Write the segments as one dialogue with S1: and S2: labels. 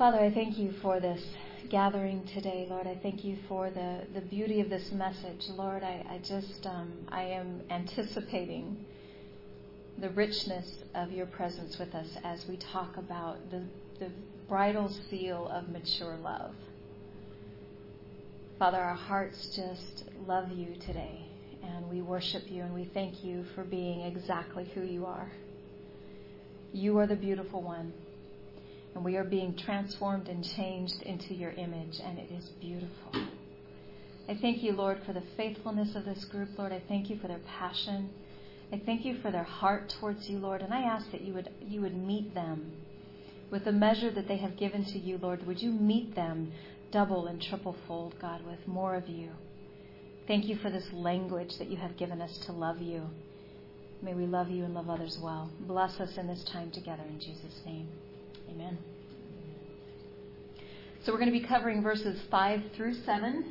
S1: Father, I thank you for this gathering today, Lord. I thank you for the beauty of this message. Lord, I am anticipating the richness of your presence with us as we talk about the bridal seal of mature love. Father, our hearts just love you today, and we worship you, and we thank you for being exactly who you are. You are the beautiful one. And we are being transformed and changed into your image, and it is beautiful. I thank you, Lord, for the faithfulness of this group, Lord. I thank you for their passion. I thank you for their heart towards you, Lord. And I ask that you would meet them with the measure that they have given to you, Lord. Would you meet them double and triple fold, God, with more of you? Thank you for this language that you have given us to love you. May we love you and love others well. Bless us in this time together in Jesus' name. Amen. So we're going to be covering verses 5 through 7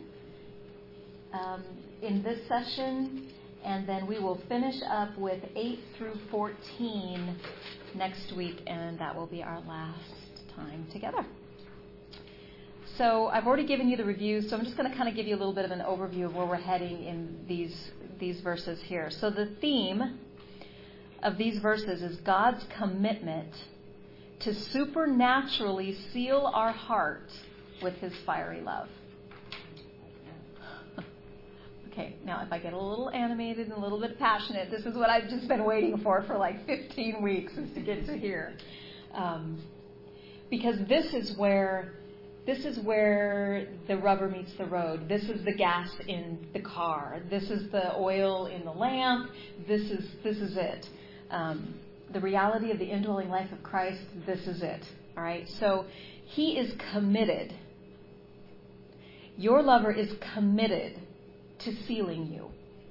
S1: in this session, and then we will finish up with 8 through 14 next week, and that will be our last time together. So I've already given you the review, so I'm just going to kind of give you a little bit of an overview of where we're heading in these verses here. So the theme of these verses is God's commitment to supernaturally seal our heart with his fiery love. Okay, now if I get a little animated and a little bit passionate, this is what I've just been waiting for like 15 weeks, is to get to here. Because this is where the rubber meets the road. This is the gas in the car. This is the oil in the lamp. This is it. The reality of the indwelling life of Christ, this is it. All right? So he is committed. Your lover is committed to sealing you.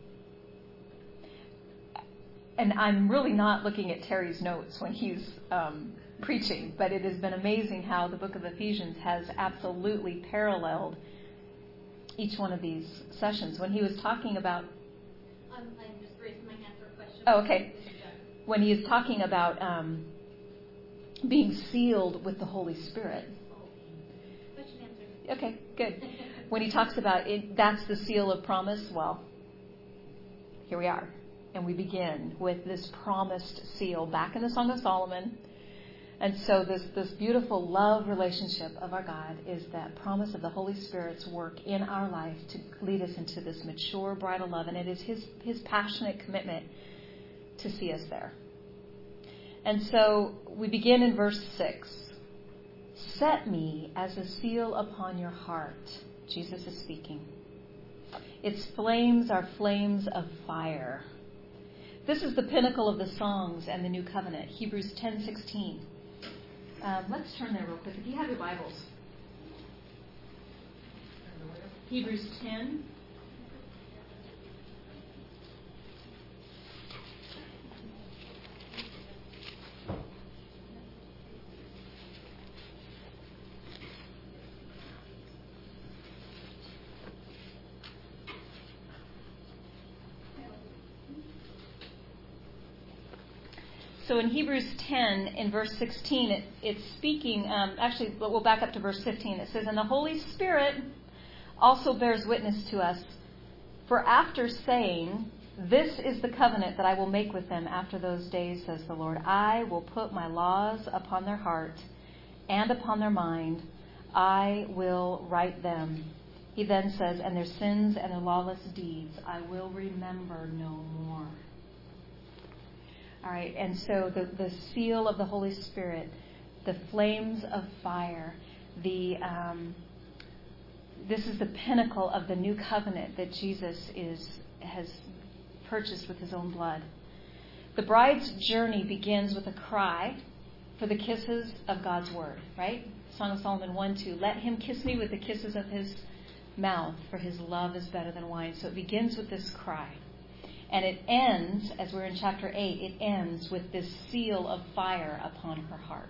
S1: And I'm really not looking at Terry's notes when he's preaching, but it has been amazing how the book of Ephesians has absolutely paralleled each one of these sessions. When he was talking about...
S2: I'm just raising my hand for a question.
S1: Oh, okay. When he is talking about being sealed with the Holy Spirit.
S2: Question answered.
S1: Okay, good. When he talks about it, that's the seal of promise. Well, here we are. And we begin with this promised seal back in the Song of Solomon. And so this beautiful love relationship of our God is that promise of the Holy Spirit's work in our life to lead us into this mature bridal love. And it is his passionate commitment to see us there. And so we begin in verse 6. Set me as a seal upon your heart. Jesus is speaking. Its flames are flames of fire. This is the pinnacle of the songs and the new covenant. Hebrews 10:16. Let's turn there real quick. If you have your Bibles. Hebrews 10. So in Hebrews 10, in verse 16, it's speaking, actually, we'll back up to verse 15. It says, and the Holy Spirit also bears witness to us, for after saying, this is the covenant that I will make with them after those days, says the Lord. I will put my laws upon their heart and upon their mind. I will write them. He then says, and their sins and their lawless deeds I will remember no more. All right, and so the seal of the Holy Spirit, the flames of fire, this is the pinnacle of the new covenant that Jesus has purchased with his own blood. The bride's journey begins with a cry for the kisses of God's word, right? Song of Solomon 1:2. Let him kiss me with the kisses of his mouth, for his love is better than wine. So it begins with this cry. And it ends, as we're in chapter 8, it ends with this seal of fire upon her heart.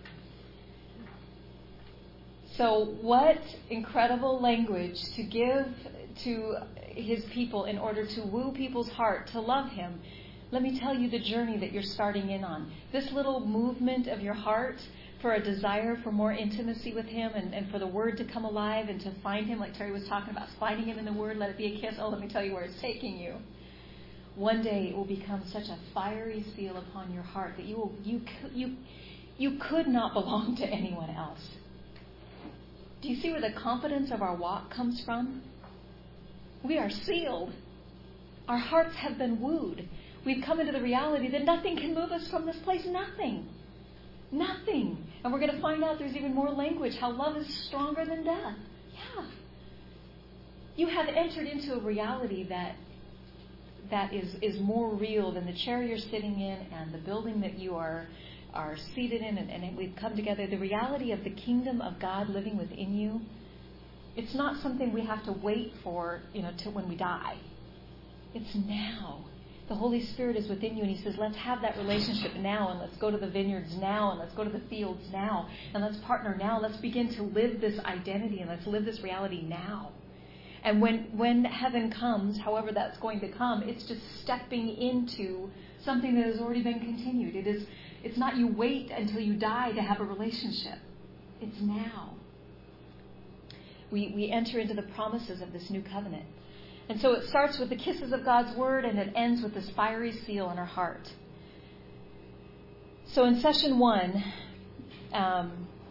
S1: So what incredible language to give to his people in order to woo people's heart to love him. Let me tell you the journey that you're starting in on. This little movement of your heart for a desire for more intimacy with Him and for the Word to come alive and to find Him, like Terry was talking about, finding Him in the Word, let it be a kiss. Oh, let me tell you where it's taking you. One day it will become such a fiery seal upon your heart that you could not belong to anyone else. Do you see where the confidence of our walk comes from? We are sealed. Our hearts have been wooed. We've come into the reality that nothing can move us from this place. Nothing. Nothing. And we're going to find out there's even more language, how love is stronger than death. Yeah. You have entered into a reality that is more real than the chair you're sitting in and the building that you are seated in, and we've come together. The reality of the kingdom of God living within you, it's not something we have to wait for, till when we die. It's now. The Holy Spirit is within you, and He says, let's have that relationship now, and let's go to the vineyards now, and let's go to the fields now, and let's partner now. Let's begin to live this identity, and let's live this reality now. And when heaven comes, however that's going to come, it's just stepping into something that has already been continued. It's not you wait until you die to have a relationship. It's now. We enter into the promises of this new covenant. And so it starts with the kisses of God's Word, and it ends with this fiery seal in our heart. So in session 1, I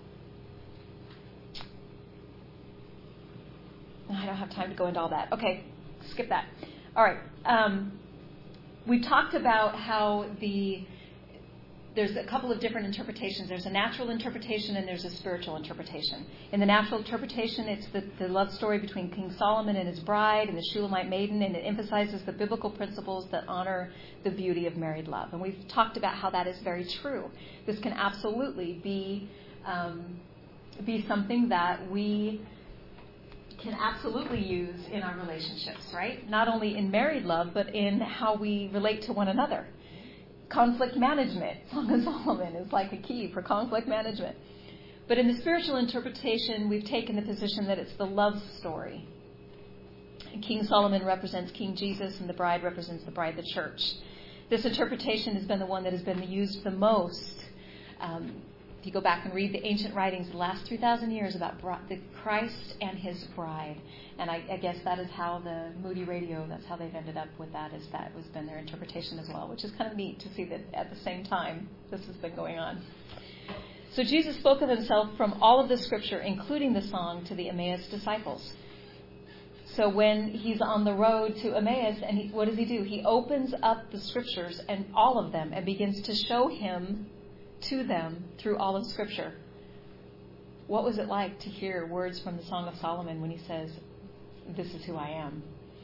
S1: don't have time to go into all that. Okay, skip that. All right. We talked about how there's a couple of different interpretations. There's a natural interpretation and there's a spiritual interpretation. In the natural interpretation, it's the love story between King Solomon and his bride and the Shulamite maiden, and it emphasizes the biblical principles that honor the beauty of married love. And we've talked about how that is very true. This can absolutely be something that we can absolutely use in our relationships, right? Not only in married love, but in how we relate to one another. Conflict management, Song of Solomon is like a key for conflict management. But in the spiritual interpretation, we've taken the position that it's the love story. And King Solomon represents King Jesus, and the bride represents the bride, the church. This interpretation has been the one that has been used the most. If you go back and read the ancient writings, the last 3,000 years about the Christ and His bride. And I guess that is how the Moody Radio, that's how they've ended up with that, is that has been their interpretation as well, which is kind of neat to see that at the same time this has been going on. So Jesus spoke of Himself from all of the Scripture, including the song, to the Emmaus disciples. So when He's on the road to Emmaus, and what does He do? He opens up the Scriptures, and all of them, and begins to show Him to them through all of Scripture. What was it like to hear words from the Song of Solomon when he says, "This is who I am"?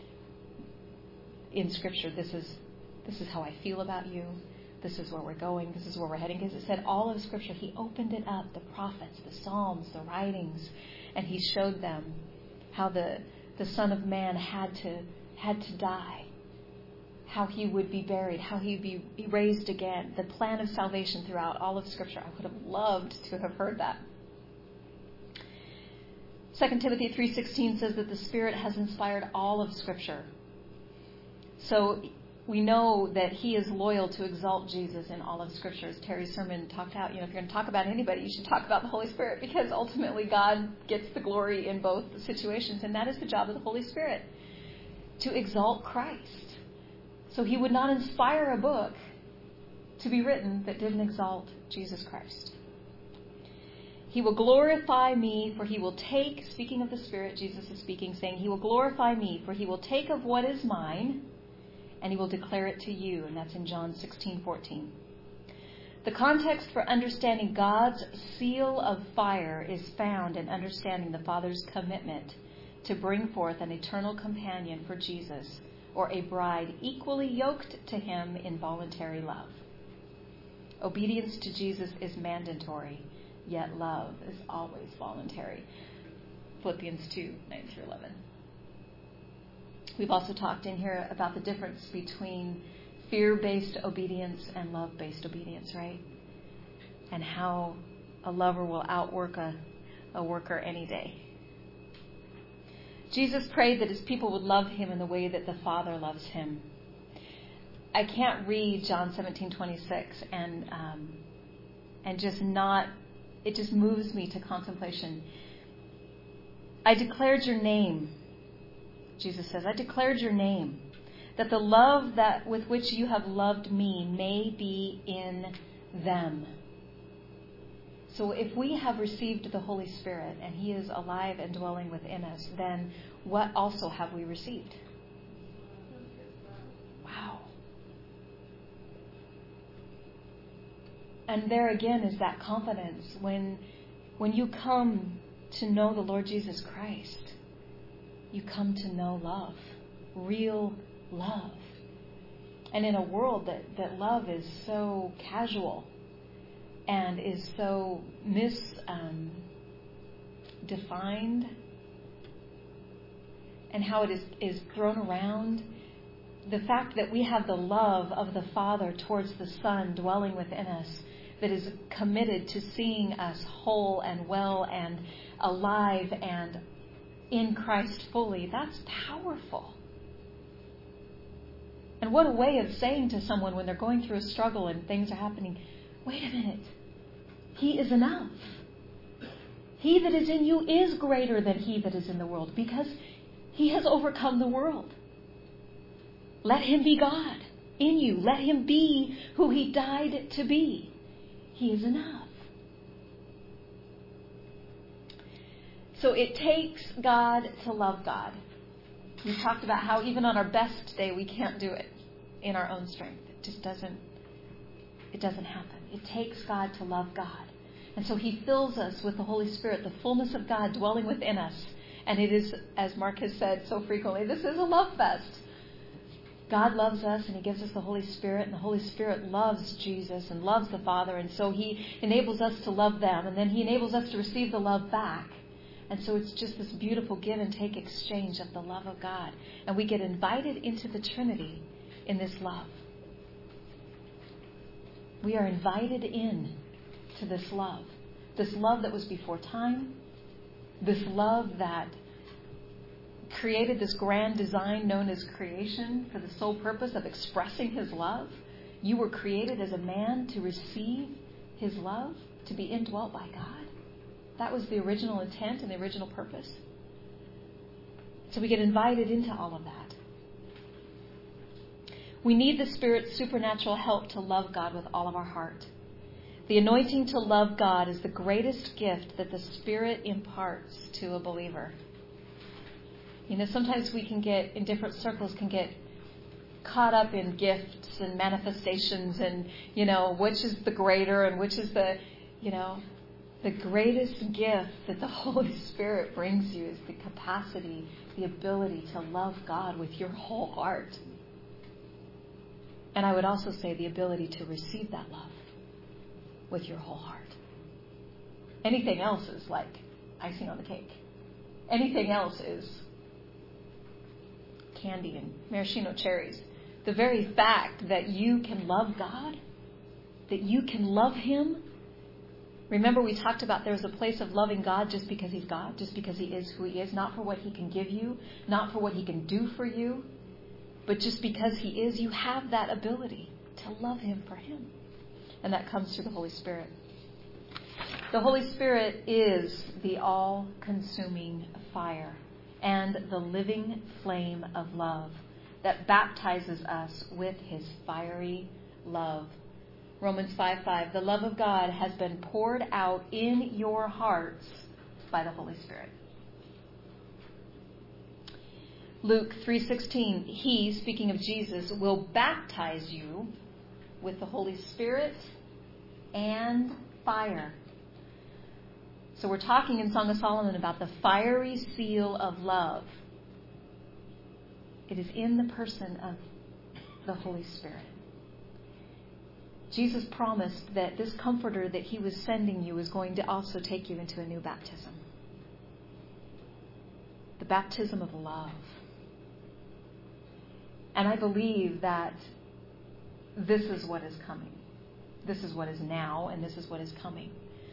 S1: In Scripture, this is how I feel about you. This is where we're going. This is where we're heading. Because it said all of Scripture. He opened it up, the prophets, the Psalms, the writings, and He showed them how the Son of Man had to die, how He would be buried, how He'd be raised again, the plan of salvation throughout all of Scripture. I would have loved to have heard that. 2 Timothy 3:16 says that the Spirit has inspired all of Scripture. So we know that He is loyal to exalt Jesus in all of Scripture. As Terry's sermon talked out, if you're going to talk about anybody, you should talk about the Holy Spirit, because ultimately God gets the glory in both situations, and that is the job of the Holy Spirit, to exalt Christ. So He would not inspire a book to be written that didn't exalt Jesus Christ. He will glorify me, for He will take, speaking of the Spirit, Jesus is speaking, saying, He will glorify me, for He will take of what is mine, and He will declare it to you. And that's in John 16:14. The context for understanding God's seal of fire is found in understanding the Father's commitment to bring forth an eternal companion for Jesus, or a bride equally yoked to Him in voluntary love. Obedience to Jesus is mandatory, yet love is always voluntary. Philippians 2:9-11. We've also talked in here about the difference between fear-based obedience and love-based obedience, right? And how a lover will outwork a worker any day. Jesus prayed that His people would love Him in the way that the Father loves Him. I can't read John 17:26 and just not it just moves me to contemplation. I declared your name, Jesus says, I declared your name, that the love that with which you have loved me may be in them. So if we have received the Holy Spirit and He is alive and dwelling within us, then what also have we received? Wow. And there again is that confidence when you come to know the Lord Jesus Christ, you come to know love, real love. And in a world that love is so casual and is so misdefined, and how it is thrown around, the fact that we have the love of the Father towards the Son dwelling within us, that is committed to seeing us whole and well and alive and in Christ fully, that's powerful. And what a way of saying to someone when they're going through a struggle and things are happening, wait a minute, He is enough. He that is in you is greater than he that is in the world, because He has overcome the world. Let Him be God in you. Let Him be who He died to be. He is enough. So it takes God to love God. We talked about how even on our best day we can't do it in our own strength. It just doesn't happen. It takes God to love God. And so He fills us with the Holy Spirit, the fullness of God dwelling within us. And it is, as Mark has said so frequently, this is a love fest. God loves us and He gives us the Holy Spirit, and the Holy Spirit loves Jesus and loves the Father, and so He enables us to love them, and then He enables us to receive the love back. And so it's just this beautiful give and take exchange of the love of God. And we get invited into the Trinity in this love. We are invited in to this love that was before time, this love that created this grand design known as creation for the sole purpose of expressing His love. You were created as a man to receive His love, to be indwelt by God. That was the original intent and the original purpose. So we get invited into all of that. We need the Spirit's supernatural help to love God with all of our heart. The anointing to love God is the greatest gift that the Spirit imparts to a believer. You know, sometimes we can get, in different circles, can get caught up in gifts and manifestations and, which is the greater and which is the greatest gift that the Holy Spirit brings you is the capacity, the ability to love God with your whole heart. And I would also say the ability to receive that love with your whole heart. Anything else is like icing on the cake. Anything else is candy and maraschino cherries. The very fact that you can love God, that you can love Him. Remember, we talked about there's a place of loving God just because He's God, just because He is who He is, not for what He can give you, not for what He can do for you, but just because He is, you have that ability to love Him for Him. And that comes through the Holy Spirit. The Holy Spirit is the all-consuming fire and the living flame of love that baptizes us with His fiery love. Romans 5:5, the love of God has been poured out in your hearts by the Holy Spirit. Luke 3:16, He, speaking of Jesus, will baptize you with the Holy Spirit and fire. So we're talking in Song of Solomon about the fiery seal of love. It is in the person of the Holy Spirit. Jesus promised that this comforter that He was sending you is going to also take you into a new baptism. The baptism of love. And I believe that this is what is coming. This is what is now, and this is what is coming.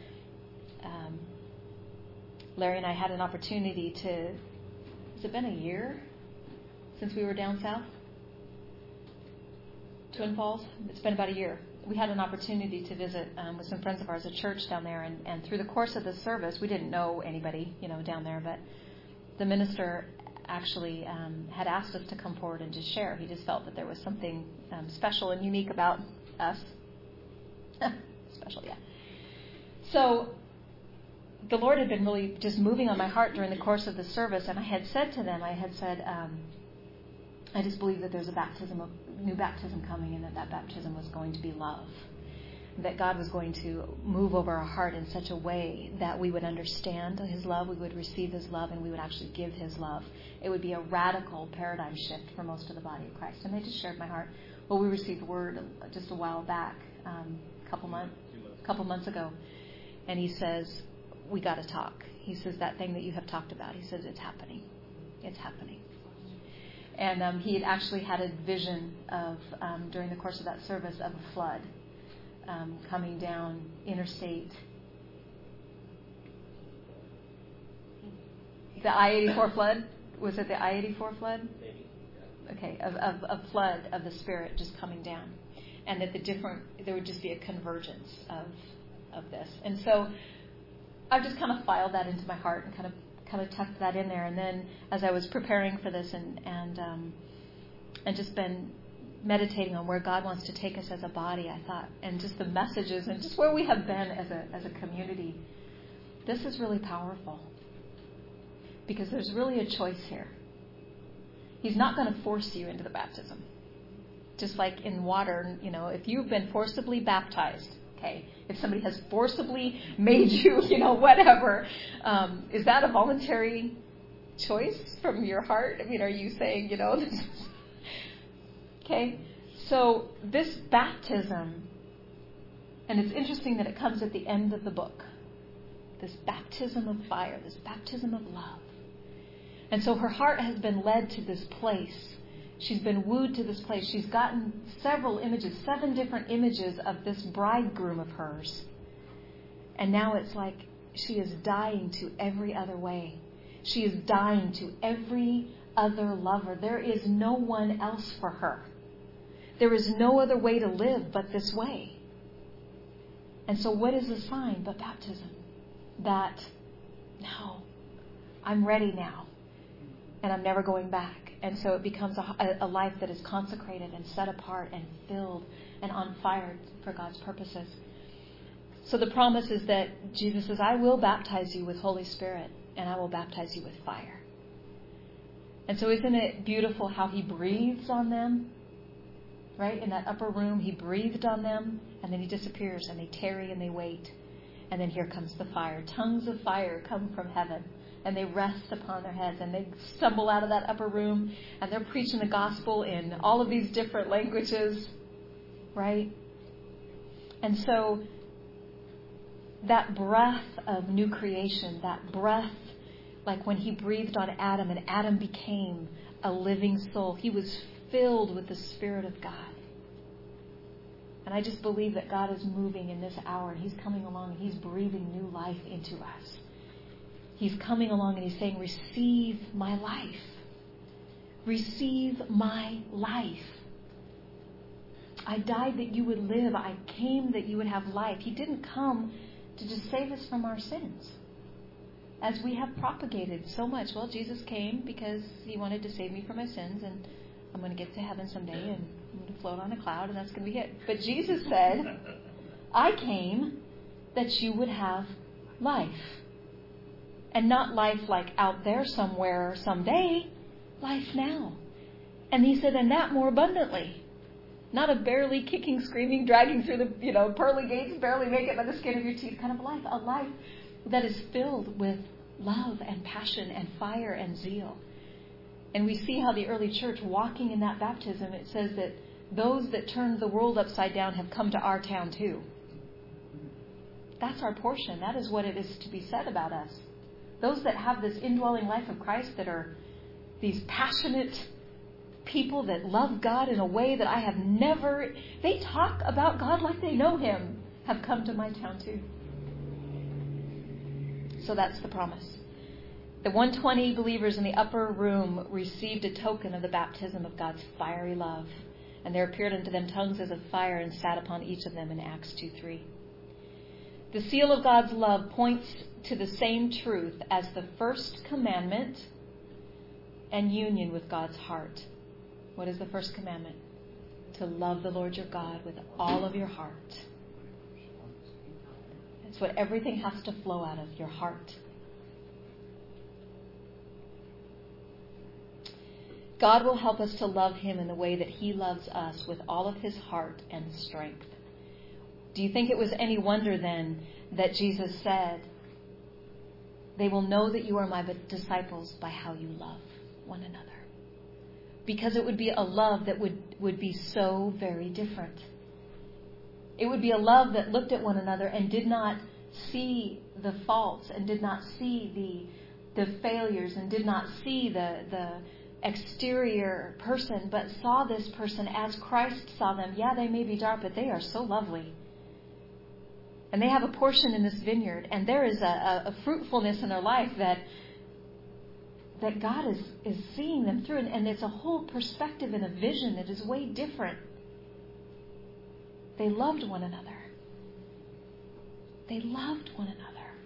S1: Larry and I had an opportunity to, has it been a year since we were down south? Twin Falls? It's been about a year. we had an opportunity to visit with some friends of ours, a church down there, and through the course of the service, we didn't know anybody, down there, but the minister actually had asked us to come forward and just share. He just felt that there was something special and unique about us. Special, yeah. So the Lord had been really just moving on my heart during the course of the service, and I had said to them, I just believe that there's a new baptism coming, and that baptism was going to be love. That God was going to move over our heart in such a way that we would understand His love, we would receive His love, and we would actually give His love. It would be a radical paradigm shift for most of the body of Christ. And they just shared my heart. Well, we received word just a while back, a couple months ago, and he says, we got to talk. He says, that thing that you have talked about, he says, it's happening. It's happening. And he had actually had a vision of, during the course of that service, of a flood coming down interstate. The I-84 flood? Was it the I-84 flood? Okay, of flood of the Spirit just coming down. And that there would just be a convergence of this. And so I've just kind of filed that into my heart and kind of tucked that in there. And then as I was preparing for this and just been meditating on where God wants to take us as a body, I thought, and just the messages and just where we have been as a community, this is really powerful. Because there's really a choice here. He's not going to force you into the baptism. Just like in water, if you've been forcibly baptized, okay, if somebody has forcibly made you, whatever, is that a voluntary choice from your heart? I mean, are you saying, this is... Okay, so this baptism, and it's interesting that it comes at the end of the book, this baptism of fire, this baptism of love. And so her heart has been led to this place. She's been wooed to this place. She's gotten several images, 7 different images of this bridegroom of hers. And now it's like she is dying to every other way. She is dying to every other lover. There is no one else for her. There is no other way to live but this way. And so what is the sign but baptism? That, no, I'm ready now. And I'm never going back. And so it becomes a life that is consecrated and set apart and filled and on fire for God's purposes. So the promise is that Jesus says, I will baptize you with Holy Spirit and I will baptize you with fire. And so isn't it beautiful how He breathes on them? Right? In that upper room, He breathed on them and then He disappears and they tarry and they wait. And then here comes the fire. Tongues of fire come from heaven. And they rest upon their heads, and they stumble out of that upper room, and they're preaching the gospel in all of these different languages, right? And so that breath of new creation, that breath, like when He breathed on Adam, and Adam became a living soul. He was filled with the Spirit of God. And I just believe that God is moving in this hour, and He's coming along, and He's breathing new life into us. He's coming along and He's saying, receive my life. Receive my life. I died that you would live. I came that you would have life. He didn't come to just save us from our sins. As we have propagated so much. Well, Jesus came because He wanted to save me from my sins, and I'm going to get to heaven someday, and I'm going to float on a cloud, and that's going to be it. But Jesus said, I came that you would have life. And not life like out there somewhere someday. Life now. And He said, and that more abundantly. Not a barely kicking, screaming, dragging through the pearly gates, barely make it by the skin of your teeth kind of life. A life that is filled with love and passion and fire and zeal. And we see how the early church, walking in that baptism, it says that those that turned the world upside down have come to our town too. That's our portion. That is what it is to be said about us. Those that have this indwelling life of Christ, that are these passionate people that love God in a way that I have never... They talk about God like they know Him, have come to my town too. So that's the promise. The 120 believers in the upper room received a token of the baptism of God's fiery love. And there appeared unto them tongues as of fire, and sat upon each of them, in Acts 2:3. The seal of God's love points to the same truth as the first commandment and union with God's heart. What is the first commandment? To love the Lord your God with all of your heart. It's what everything has to flow out of, your heart. God will help us to love Him in the way that He loves us, with all of His heart and strength. Do you think it was any wonder then that Jesus said, "They will know that you are my disciples by how you love one another"? Because it would be a love that would be so very different. It would be a love that looked at one another and did not see the faults, and did not see the failures, and did not see the exterior person, but saw this person as Christ saw them. Yeah, they may be dark, but they are so lovely. And they have a portion in this vineyard, and there is a fruitfulness in their life that God is seeing them through, and it's a whole perspective and a vision that is way different. They loved one another. They loved one another.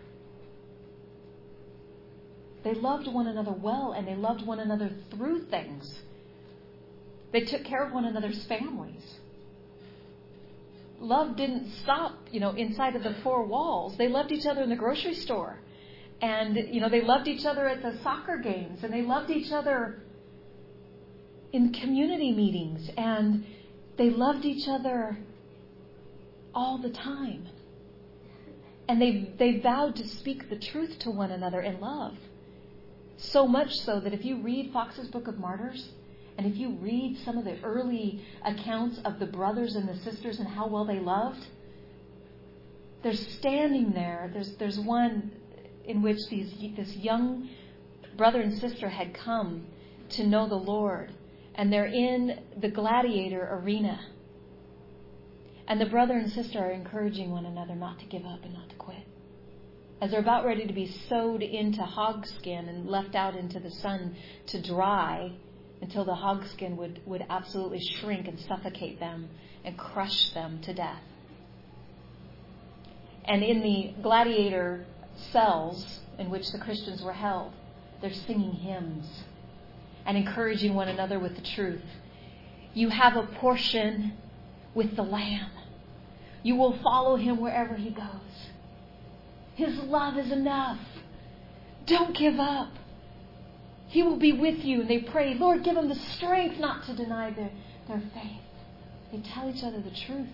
S1: They loved one another well, and they loved one another through things. They took care of one another's families. Love didn't stop, inside of the four walls. They loved each other in the grocery store. And, they loved each other at the soccer games. And they loved each other in community meetings. And they loved each other all the time. And they vowed to speak the truth to one another in love. So much so that if you read Fox's Book of Martyrs, and if you read some of the early accounts of the brothers and the sisters and how well they loved, they're standing there. There's one in which this young brother and sister had come to know the Lord, and they're in the gladiator arena. And the brother and sister are encouraging one another not to give up and not to quit. As they're about ready to be sewed into hogskin and left out into the sun to dry until the hogskin would absolutely shrink and suffocate them and crush them to death. And in the gladiator cells in which the Christians were held, they're singing hymns and encouraging one another with the truth. You have a portion with the Lamb. You will follow Him wherever He goes. His love is enough. Don't give up. He will be with you. And they pray, Lord, give them the strength not to deny their faith. They tell each other the truth.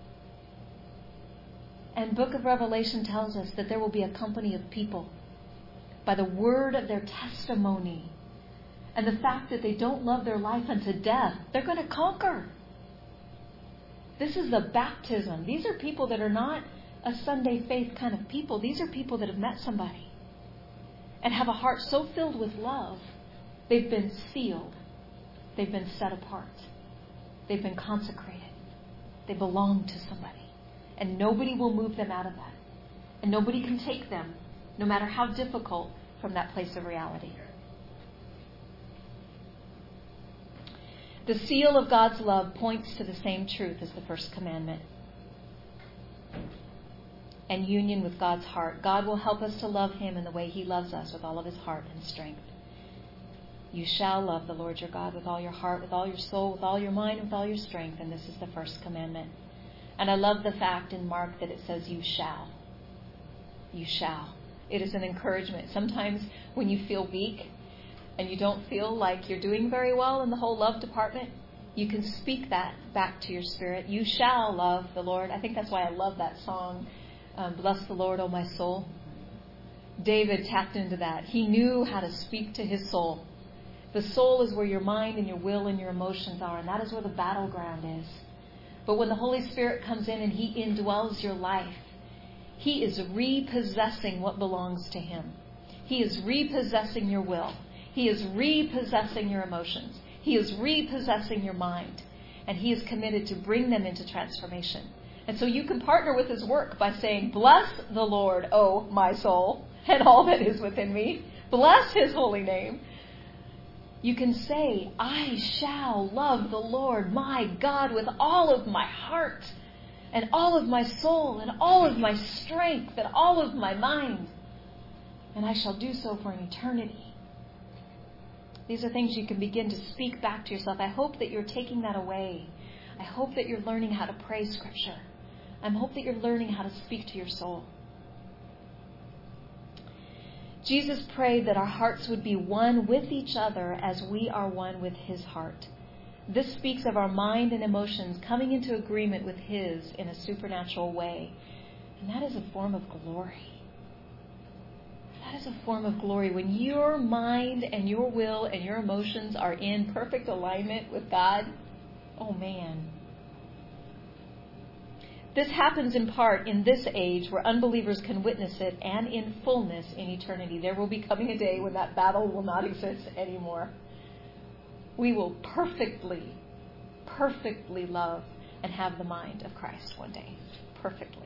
S1: And Book of Revelation tells us that there will be a company of people by the word of their testimony and the fact that they don't love their life unto death. They're going to conquer. This is the baptism. These are people that are not a Sunday faith kind of people. These are people that have met somebody and have a heart so filled with love. They've been sealed. They've been set apart. They've been consecrated. They belong to somebody. And nobody will move them out of that. And nobody can take them, no matter how difficult, from that place of reality. The seal of God's love points to the same truth as the first commandment. And union with God's heart. God will help us to love Him in the way He loves us, with all of His heart and strength. You shall love the Lord your God with all your heart, with all your soul, with all your mind, with all your strength. And this is the first commandment. And I love the fact in Mark that it says you shall. You shall. It is an encouragement. Sometimes when you feel weak and you don't feel like you're doing very well in the whole love department, you can speak that back to your spirit. You shall love the Lord. I think that's why I love that song, Bless the Lord, O my soul. David tapped into that. He knew how to speak to his soul. The soul is where your mind and your will and your emotions are, and that is where the battleground is. But when the Holy Spirit comes in and He indwells your life, He is repossessing what belongs to Him. He is repossessing your will. He is repossessing your emotions. He is repossessing your mind. And He is committed to bring them into transformation. And so you can partner with His work by saying, bless the Lord, O my soul, and all that is within me. Bless His holy name. You can say, I shall love the Lord my God with all of my heart and all of my soul and all of my strength and all of my mind. And I shall do so for an eternity. These are things you can begin to speak back to yourself. I hope that you're taking that away. I hope that you're learning how to pray Scripture. I hope that you're learning how to speak to your soul. Jesus prayed that our hearts would be one with each other as we are one with His heart. This speaks of our mind and emotions coming into agreement with His in a supernatural way. And that is a form of glory. That is a form of glory. When your mind and your will and your emotions are in perfect alignment with God, oh man. This happens in part in this age where unbelievers can witness it, and in fullness in eternity. There will be coming a day when that battle will not exist anymore. We will perfectly love and have the mind of Christ one day. Perfectly.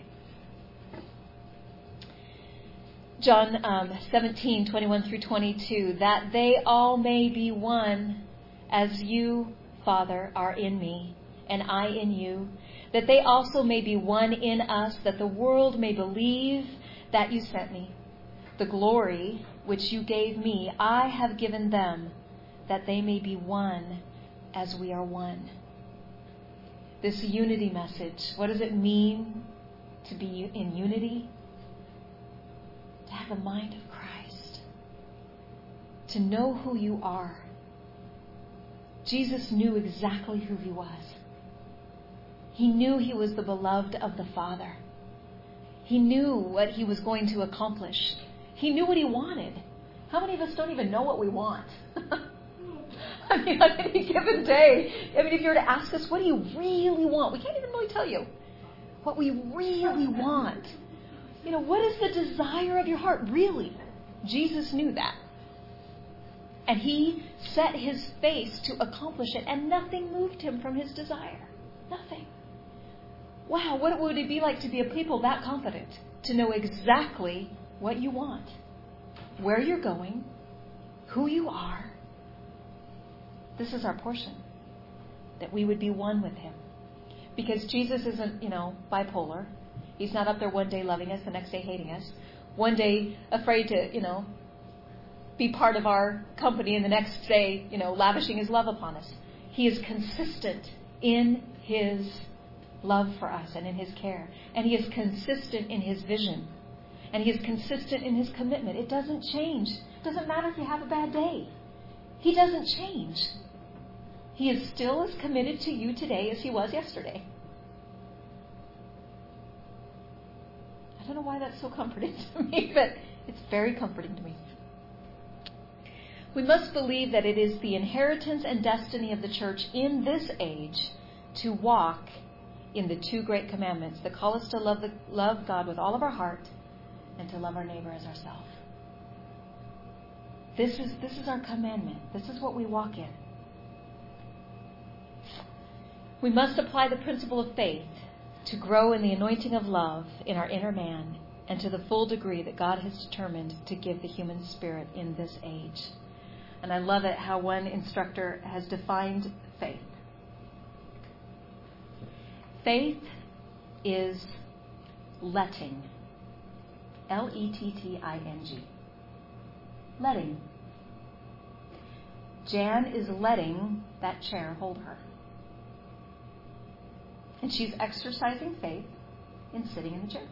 S1: John 17:21-22, that they all may be one, as you, Father, are in me, and I in you, that they also may be one in us, that the world may believe that you sent me. The glory which you gave me, I have given them, that they may be one as we are one. This unity message, what does it mean to be in unity? To have the mind of Christ. To know who you are. Jesus knew exactly who He was. He knew He was the beloved of the Father. He knew what He was going to accomplish. He knew what He wanted. How many of us don't even know what we want? I mean, on any given day, if you were to ask us, what do you really want? We can't even really tell you what we really want. What is the desire of your heart, really? Jesus knew that. And He set His face to accomplish it, and nothing moved Him from His desire. Nothing. Wow, what would it be like to be a people that confident? To know exactly what you want, where you're going, who you are. This is our portion. That we would be one with Him. Because Jesus isn't, bipolar. He's not up there one day loving us, the next day hating us. One day afraid to, be part of our company, and the next day, lavishing His love upon us. He is consistent in His love for us and in His care. And He is consistent in His vision. And He is consistent in His commitment. It doesn't change. It doesn't matter if you have a bad day. He doesn't change. He is still as committed to you today as He was yesterday. I don't know why that's so comforting to me, but it's very comforting to me. We must believe that it is the inheritance and destiny of the church in this age to walk in the two great commandments that call us to love God with all of our heart and to love our neighbor as ourselves. This is our commandment. This is what we walk in. We must apply the principle of faith to grow in the anointing of love in our inner man and to the full degree that God has determined to give the human spirit in this age. And I love it how one instructor has defined faith. Faith is letting. Letting. Letting. Jan is letting that chair hold her. And she's exercising faith in sitting in the chair.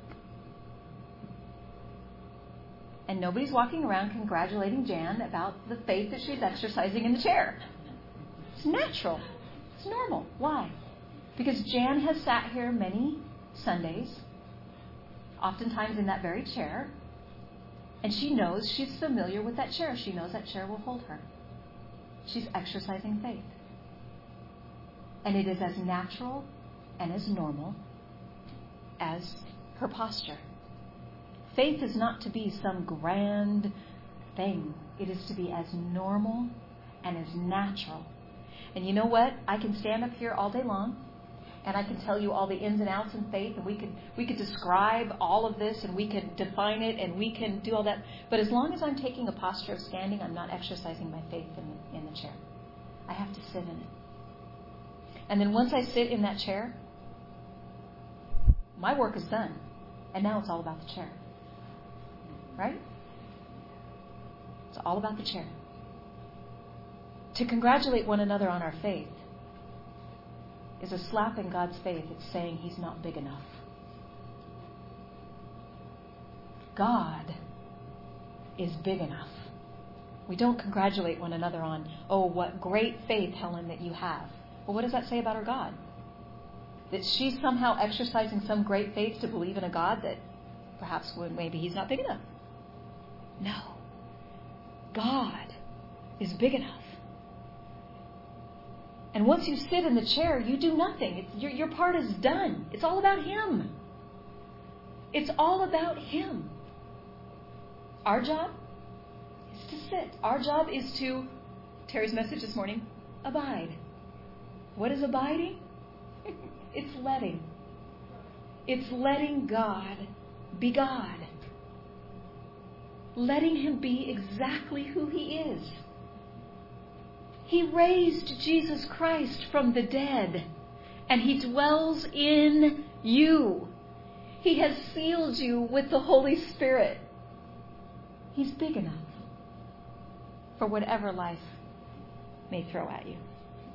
S1: And nobody's walking around congratulating Jan about the faith that she's exercising in the chair. It's natural. It's normal. Why? Because Jan has sat here many Sundays, oftentimes in that very chair, and she knows, she's familiar with that chair. She knows that chair will hold her. She's exercising faith. And it is as natural and as normal as her posture. Faith is not to be some grand thing. It is to be as normal and as natural. And you know what? I can stand up here all day long and I can tell you all the ins and outs in faith, and we could describe all of this, and we could define it, and we can do all that. But as long as I'm taking a posture of standing, I'm not exercising my faith in the chair. I have to sit in it. And then once I sit in that chair, my work is done. And now it's all about the chair. Right? It's all about the chair. To congratulate one another on our faith is a slap in God's face. It's saying He's not big enough. God is big enough. We don't congratulate one another on, oh, what great faith, Helen, that you have. Well, what does that say about our God? That she's somehow exercising some great faith to believe in a God that perhaps maybe He's not big enough. No. God is big enough. And once you sit in the chair, you do nothing. Your part is done. It's all about Him. It's all about Him. Our job is to sit. Our job is to, Terry's message this morning, abide. What is abiding? It's letting. It's letting God be God. Letting Him be exactly who He is. He raised Jesus Christ from the dead, and He dwells in you. He has sealed you with the Holy Spirit. He's big enough for whatever life may throw at you.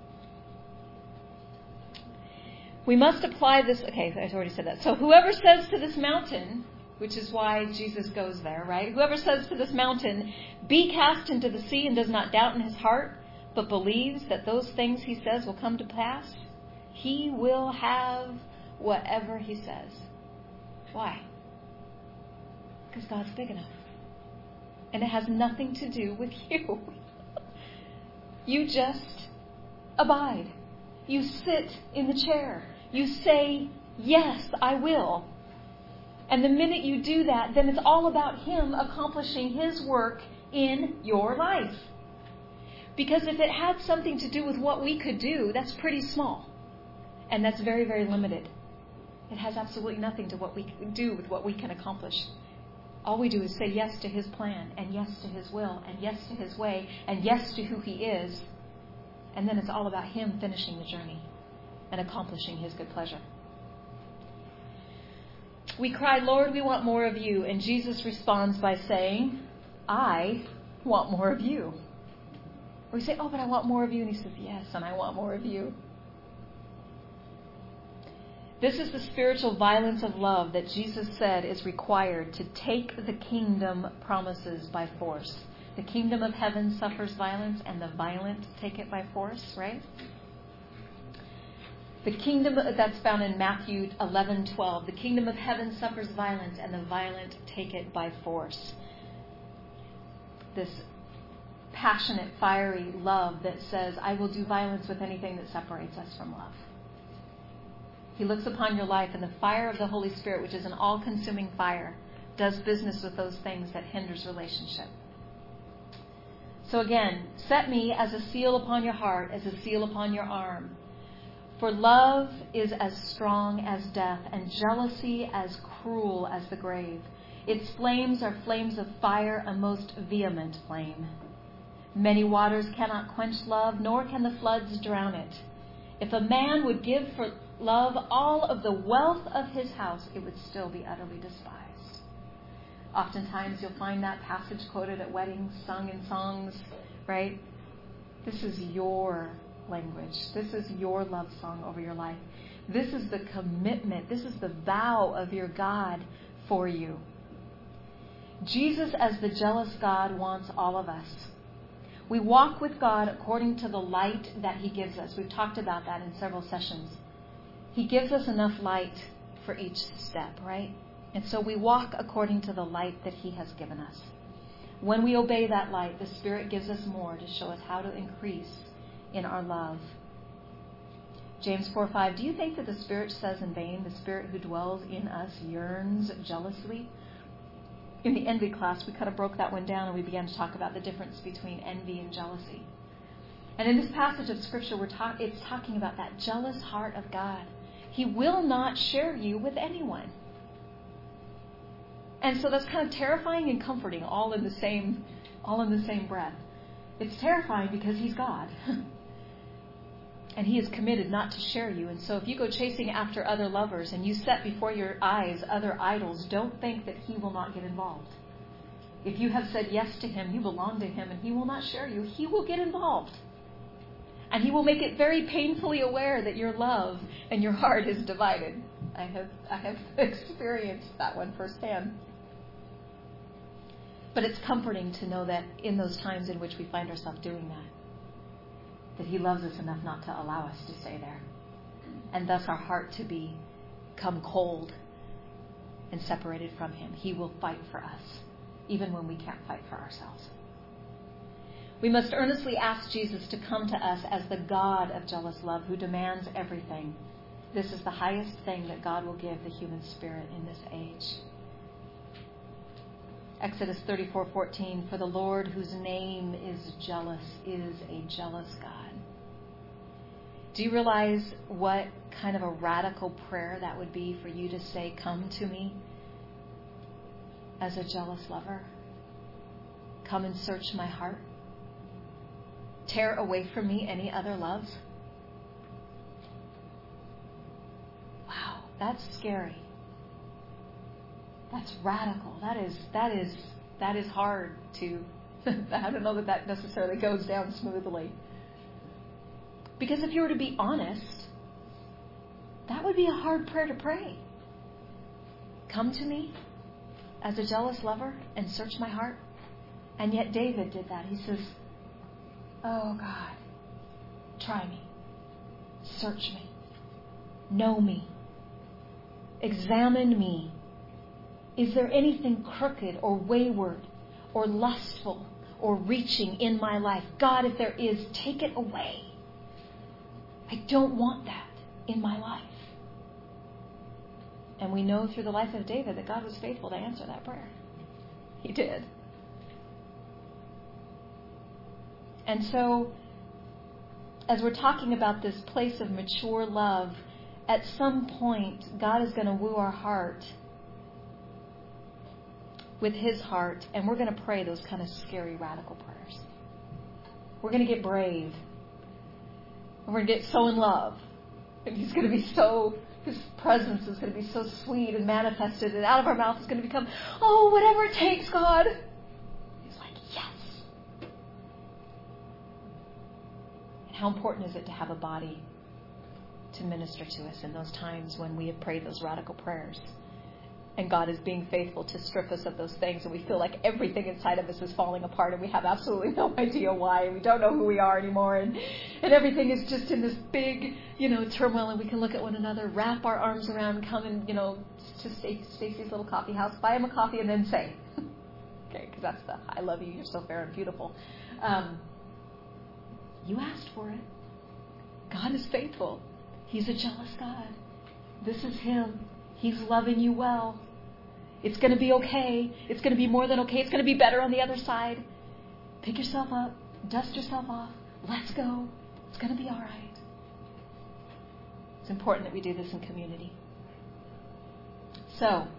S1: We must apply this. Okay, I've already said that. So whoever says to this mountain, which is why Jesus goes there, right? Whoever says to this mountain, be cast into the sea, and does not doubt in his heart, but believes that those things he says will come to pass, he will have whatever he says. Why? Because God's big enough. And it has nothing to do with you. You just abide. You sit in the chair. You say, yes, I will. And the minute you do that, then it's all about Him accomplishing His work in your life. Because if it had something to do with what we could do, that's pretty small. And that's very, very limited. It has absolutely nothing to what we can do with what we can accomplish. All we do is say yes to His plan, and yes to His will, and yes to His way, and yes to who He is. And then it's all about Him finishing the journey and accomplishing His good pleasure. We cry, Lord, we want more of you. And Jesus responds by saying, I want more of you. Or we say, oh, but I want more of you. And He says, yes, and I want more of you. This is the spiritual violence of love that Jesus said is required to take the kingdom promises by force. The kingdom of heaven suffers violence, and the violent take it by force, right? The kingdom, that's found in Matthew 11:12. The kingdom of heaven suffers violence, and the violent take it by force. This passionate, fiery love that says, I will do violence with anything that separates us from love. He looks upon your life, and the fire of the Holy Spirit, which is an all-consuming fire, does business with those things that hinders relationship. So again, set me as a seal upon your heart, as a seal upon your arm. For love is as strong as death, and jealousy as cruel as the grave. Its flames are flames of fire, a most vehement flame. Many waters cannot quench love, nor can the floods drown it. If a man would give for love all of the wealth of his house, it would still be utterly despised. Oftentimes you'll find that passage quoted at weddings, sung in songs, right? This is your language. This is your love song over your life. This is the commitment. This is the vow of your God for you. Jesus, as the jealous God, wants all of us. We walk with God according to the light that He gives us. We've talked about that in several sessions. He gives us enough light for each step, right? And so we walk according to the light that He has given us. When we obey that light, the Spirit gives us more to show us how to increase in our love. James 4:5, do you think that the Spirit says in vain, the Spirit who dwells in us yearns jealously? In the envy class, we kind of broke that one down, and we began to talk about the difference between envy and jealousy. And in this passage of Scripture, it's talking about that jealous heart of God. He will not share you with anyone. And so that's kind of terrifying and comforting all in the same breath. It's terrifying because He's God. And He is committed not to share you. And so if you go chasing after other lovers and you set before your eyes other idols, don't think that He will not get involved. If you have said yes to Him, you belong to Him, and He will not share you. He will get involved. And He will make it very painfully aware that your love and your heart is divided. I have experienced that one firsthand. But it's comforting to know that in those times in which we find ourselves doing that He loves us enough not to allow us to stay there. And thus our heart to become cold and separated from Him. He will fight for us, even when we can't fight for ourselves. We must earnestly ask Jesus to come to us as the God of jealous love who demands everything. This is the highest thing that God will give the human spirit in this age. Exodus 34:14, for the Lord whose name is jealous is a jealous God. Do you realize what kind of a radical prayer that would be for you to say, come to me as a jealous lover? Come and search my heart. Tear away from me any other loves. Wow, that's scary. That's radical. That is hard to, I don't know that necessarily goes down smoothly. Because if you were to be honest, that would be a hard prayer to pray. Come to me as a jealous lover and search my heart. And yet David did that. He says, oh God, try me, search me, know me, examine me. Is there anything crooked or wayward or lustful or reaching in my life? God, if there is, take it away. I don't want that in my life. And we know through the life of David that God was faithful to answer that prayer. He did. And so, as we're talking about this place of mature love, at some point, God is going to woo our heart with His heart, and we're going to pray those kind of scary, radical prayers. We're going to get brave. And we're going to get so in love. And He's going to be His presence is going to be so sweet and manifested, and out of our mouth is going to become, oh, whatever it takes, God. He's like, yes. And how important is it to have a body to minister to us in those times when we have prayed those radical prayers? And God is being faithful to strip us of those things, and we feel like everything inside of us is falling apart, and we have absolutely no idea why, and we don't know who we are anymore, and everything is just in this big, turmoil, and we can look at one another, wrap our arms around, come and, to Stacy's little coffee house, buy him a coffee, and then say, okay, because that's the I love you, you're so fair and beautiful. You asked for it. God is faithful. He's a jealous God. This is Him. He's loving you well. It's going to be okay. It's going to be more than okay. It's going to be better on the other side. Pick yourself up. Dust yourself off. Let's go. It's going to be all right. It's important that we do this in community. So,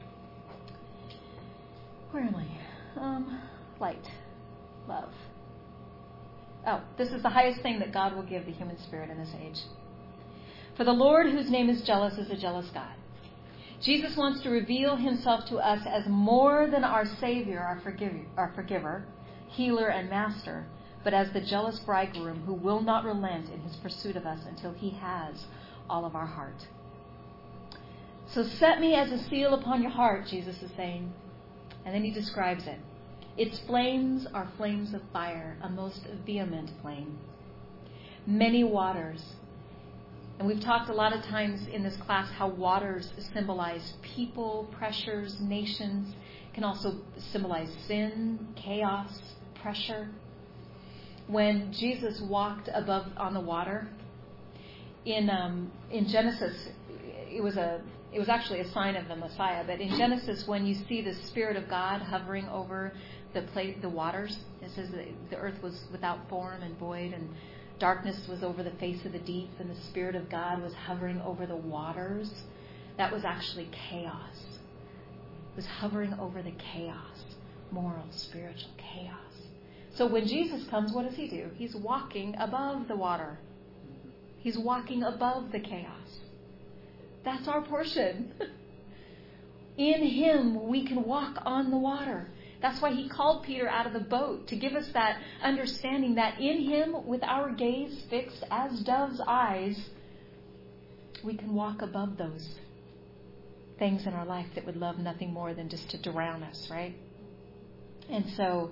S1: where am I? Light. Love. Oh, this is the highest thing that God will give the human spirit in this age. For the Lord, whose name is jealous, is a jealous God. Jesus wants to reveal Himself to us as more than our Savior, our forgiver, healer, and master, but as the jealous bridegroom who will not relent in His pursuit of us until He has all of our heart. So set me as a seal upon your heart, Jesus is saying. And then He describes it. Its flames are flames of fire, a most vehement flame. Many waters. And we've talked a lot of times in this class how waters symbolize people, pressures, nations. Can also symbolize sin, chaos, pressure. When Jesus walked above on the water, in Genesis, it was actually a sign of the Messiah. But in Genesis, when you see the Spirit of God hovering over the waters, it says that the earth was without form and void, and Darkness was over the face of the deep, and the Spirit of God was hovering over the waters. That was actually chaos. It was hovering over the chaos, moral, spiritual chaos. So when Jesus comes, what does he do? He's walking above the water. He's walking above the chaos. That's our portion. In him, we can walk on the water. That's why he called Peter out of the boat, to give us that understanding that in him, with our gaze fixed as dove's eyes, we can walk above those things in our life that would love nothing more than just to drown us, right? And so,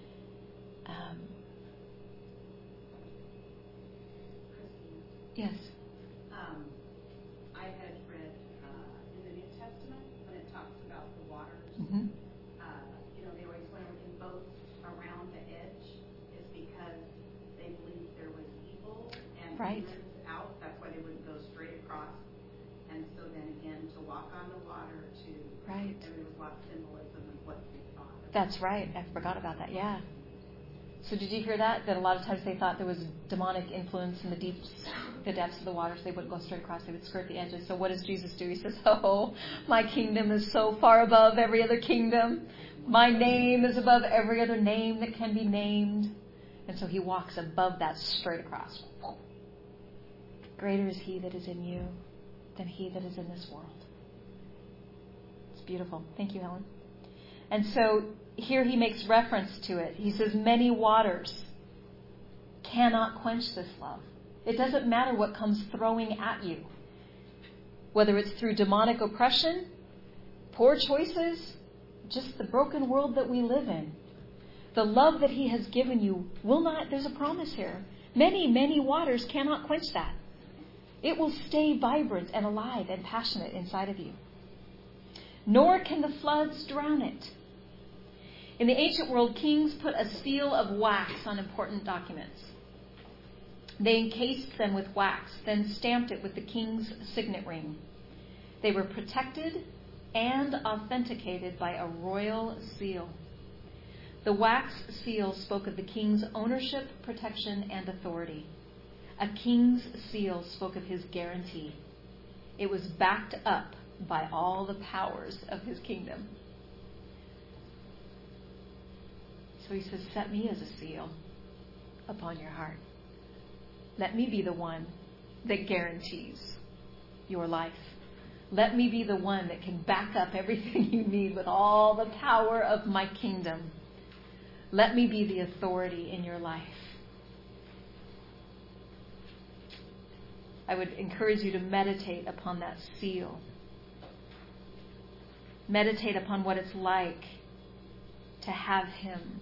S1: yes.
S3: I had read in the New Testament when it talks about the waters.
S1: Mm-hmm.
S3: They always went in boats around the edge is because they believed there was evil and
S1: right.
S3: demons out. That's why they wouldn't go straight across. And so then again, to walk on the water,
S1: right.
S3: There was a lot of symbolism of what they thought.
S1: That's right. I forgot about that. Yeah. So did you hear that? That a lot of times they thought there was demonic influence in the depths of the water, so they wouldn't go straight across. They would skirt the edges. So what does Jesus do? He says, "Oh, my kingdom is so far above every other kingdom. My name is above every other name that can be named." And so he walks above that straight across. Greater is he that is in you than he that is in this world. It's beautiful. Thank you, Helen. And so here he makes reference to it. He says, many waters cannot quench this love. It doesn't matter what comes throwing at you. Whether it's through demonic oppression, poor choices, just the broken world that we live in. The love that he has given you will not, there's a promise here. Many, many waters cannot quench that. It will stay vibrant and alive and passionate inside of you. Nor can the floods drown it. In the ancient world, kings put a seal of wax on important documents. They encased them with wax, then stamped it with the king's signet ring. They were protected and authenticated by a royal seal. The wax seal spoke of the king's ownership, protection, and authority. A king's seal spoke of his guarantee. It was backed up by all the powers of his kingdom. So he says, set me as a seal upon your heart. Let me be the one that guarantees your life. Let me be the one that can back up everything you need with all the power of my kingdom. Let me be the authority in your life. I would encourage you to meditate upon that seal. Meditate upon what it's like to have him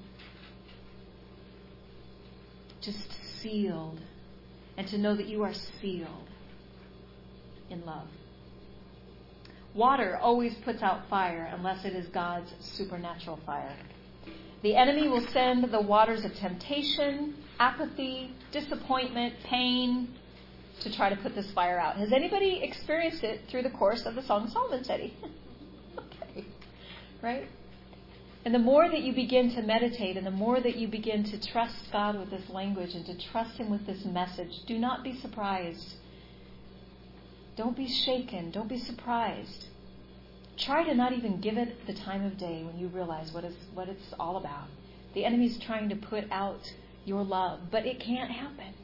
S1: just sealed, and to know that you are sealed in love. Water always puts out fire unless it is God's supernatural fire. The enemy will send the waters of temptation, apathy, disappointment, pain to try to put this fire out. Has anybody experienced it through the course of the Song of Solomon study? Okay. Right? And the more that you begin to meditate and the more that you begin to trust God with this language and to trust him with this message, do not be surprised. Don't be shaken. Don't be surprised. Try to not even give it the time of day when you realize what it's all about. The enemy's trying to put out your love, but it can't happen.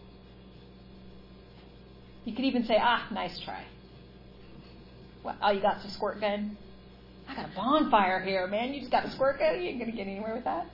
S1: You could even say, nice try. What, all you got's a squirt gun? I got a bonfire here, man. You just got a squirt gun? You ain't going to get anywhere with that.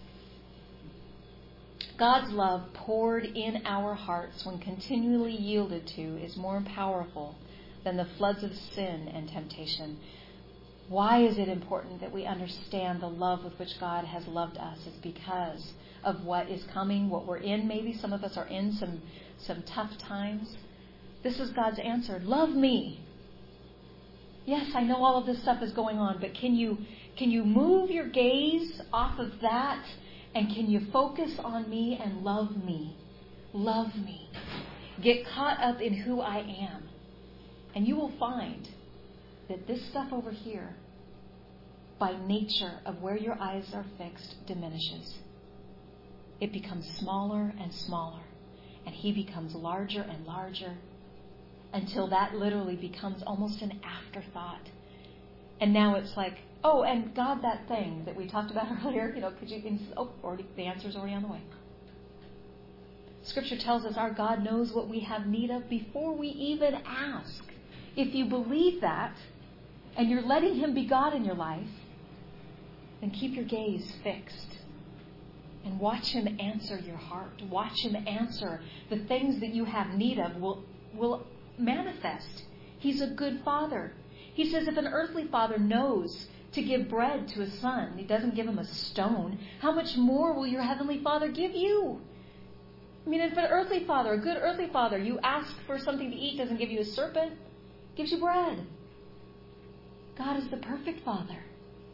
S1: God's love poured in our hearts when continually yielded to is more powerful than the floods of sin and temptation. Why is it important that we understand the love with which God has loved us? It's because of what is coming, what we're in. Maybe some of us are in some tough times. This is God's answer. Love me. Yes, I know all of this stuff is going on, but can you move your gaze off of that, and can you focus on me and love me? Love me. Get caught up in who I am. And you will find that this stuff over here, by nature of where your eyes are fixed, diminishes. It becomes smaller and smaller. And he becomes larger and larger until that literally becomes almost an afterthought. And now it's like, oh, and God, that thing that we talked about earlier, could you, already, the answer's already on the way. Scripture tells us our God knows what we have need of before we even ask. If you believe that, and you're letting Him be God in your life, then keep your gaze fixed. And watch Him answer your heart. Watch Him answer the things that you have need of will manifest. He's a good Father. He says if an earthly father knows to give bread to his son, he doesn't give him a stone, how much more will your heavenly Father give you? I mean, if an earthly father, a good earthly father, you ask for something to eat, doesn't give you a serpent, gives you bread. God is the perfect Father.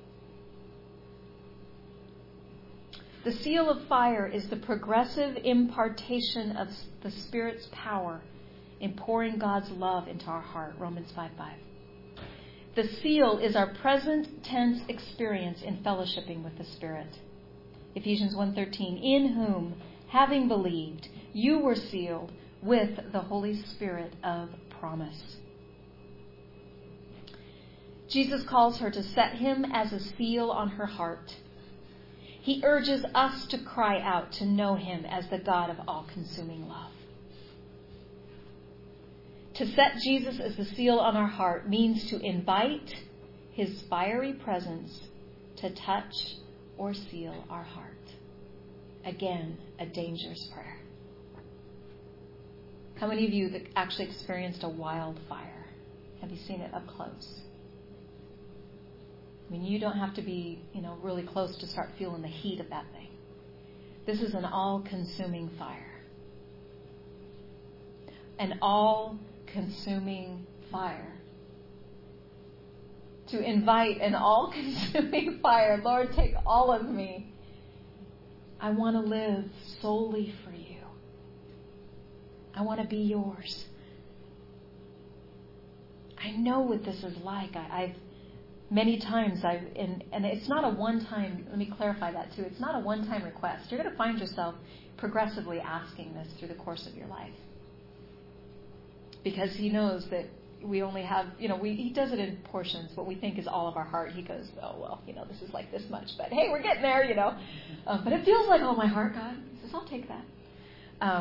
S1: The seal of fire is the progressive impartation of the Spirit's power in pouring God's love into our heart, Romans 5:5. The seal is our present tense experience in fellowshipping with the Spirit. Ephesians 1:13, in whom, having believed, you were sealed with the Holy Spirit of promise. Jesus calls her to set Him as a seal on her heart. He urges us to cry out to know Him as the God of all-consuming love. To set Jesus as the seal on our heart means to invite His fiery presence to touch or seal our heart. Again, a dangerous prayer. How many of you that actually experienced a wildfire? Have you seen it up close? I mean, you don't have to be, really close to start feeling the heat of that thing. This is an all-consuming fire. An all-consuming fire. To invite an all-consuming fire, Lord, take all of me. I want to live solely for you. I want to be yours. I know what this is like. Many times and it's not a one-time, let me clarify that too, it's not a one-time request. You're going to find yourself progressively asking this through the course of your life. Because He knows that we only have, He does it in portions. What we think is all of our heart, He goes, oh, well, this is like this much, but hey, we're getting there, but it feels like all my heart, God. He says, I'll take that.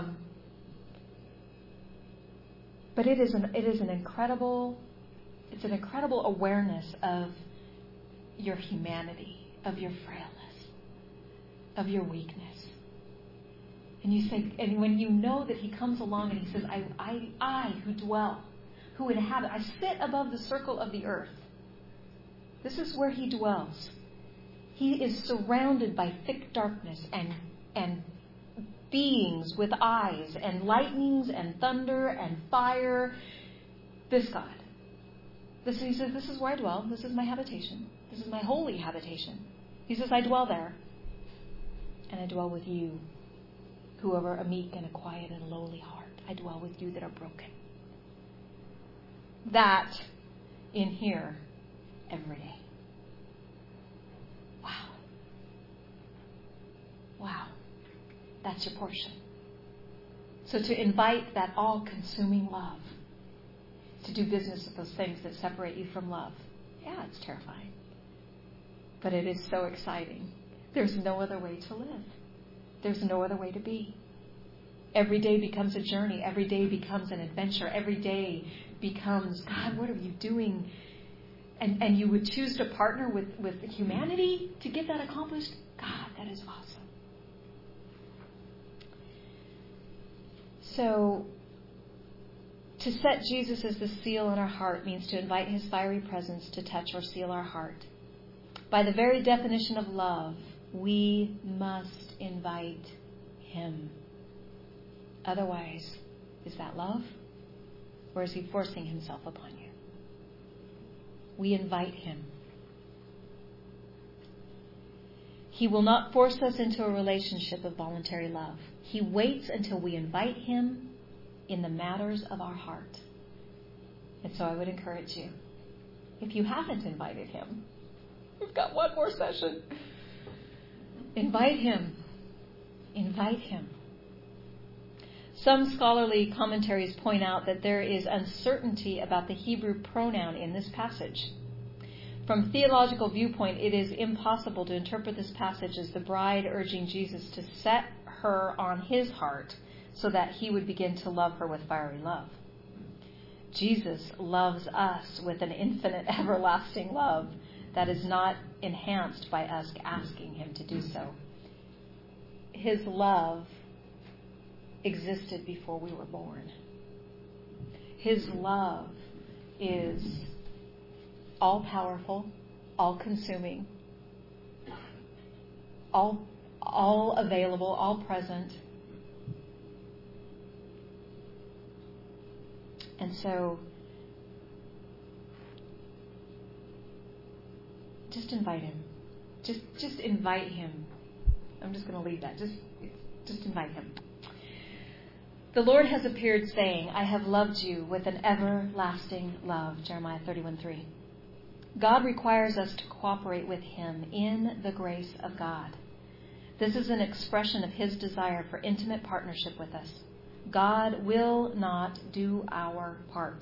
S1: But it is an incredible awareness of your humanity, of your frailness, of your weakness. And you say, and when you know that He comes along and He says, I who inhabit, I sit above the circle of the earth. This is where He dwells. He is surrounded by thick darkness and beings with eyes and lightnings and thunder and fire. This God. He says, this is where I dwell. This is my habitation. This is my holy habitation. He says, I dwell there. And I dwell with you, who are a meek and a quiet and lowly heart. I dwell with you that are broken. That in here every day. Wow. Wow. That's your portion. So to invite that all-consuming love, to do business with those things that separate you from love. Yeah, it's terrifying. But it is so exciting. There's no other way to live. There's no other way to be. Every day becomes a journey. Every day becomes an adventure. Every day becomes, God, what are you doing? And you would choose to partner with humanity to get that accomplished? God, that is awesome. So, to set Jesus as the seal in our heart means to invite His fiery presence to touch or seal our heart. By the very definition of love, we must invite Him. Otherwise, is that love? Or is He forcing Himself upon you? We invite Him. He will not force us into a relationship of voluntary love. He waits until we invite Him in the matters of our heart. And so I would encourage you, if you haven't invited Him, we've got one more session. Invite Him. Invite Him. Some scholarly commentaries point out that there is uncertainty about the Hebrew pronoun in this passage. From theological viewpoint, it is impossible to interpret this passage as the bride urging Jesus to set her on his heart so that he would begin to love her with fiery love. Jesus loves us with an infinite, everlasting love that is not enhanced by us asking him to do so. His love existed before we were born. His love is all-powerful, all-consuming, all available, all present. And so, just invite him. Just invite him. I'm just going to leave that. Just invite him. The Lord has appeared saying, I have loved you with an everlasting love. Jeremiah 31:3. God requires us to cooperate with him in the grace of God. This is an expression of his desire for intimate partnership with us. God will not do our part,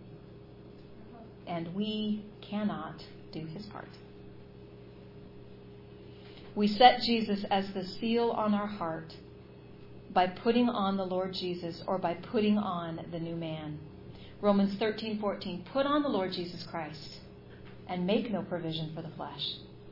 S1: and we cannot do his part. We set Jesus as the seal on our heart by putting on the Lord Jesus or by putting on the new man. Romans 13:14, put on the Lord Jesus Christ and make no provision for the flesh.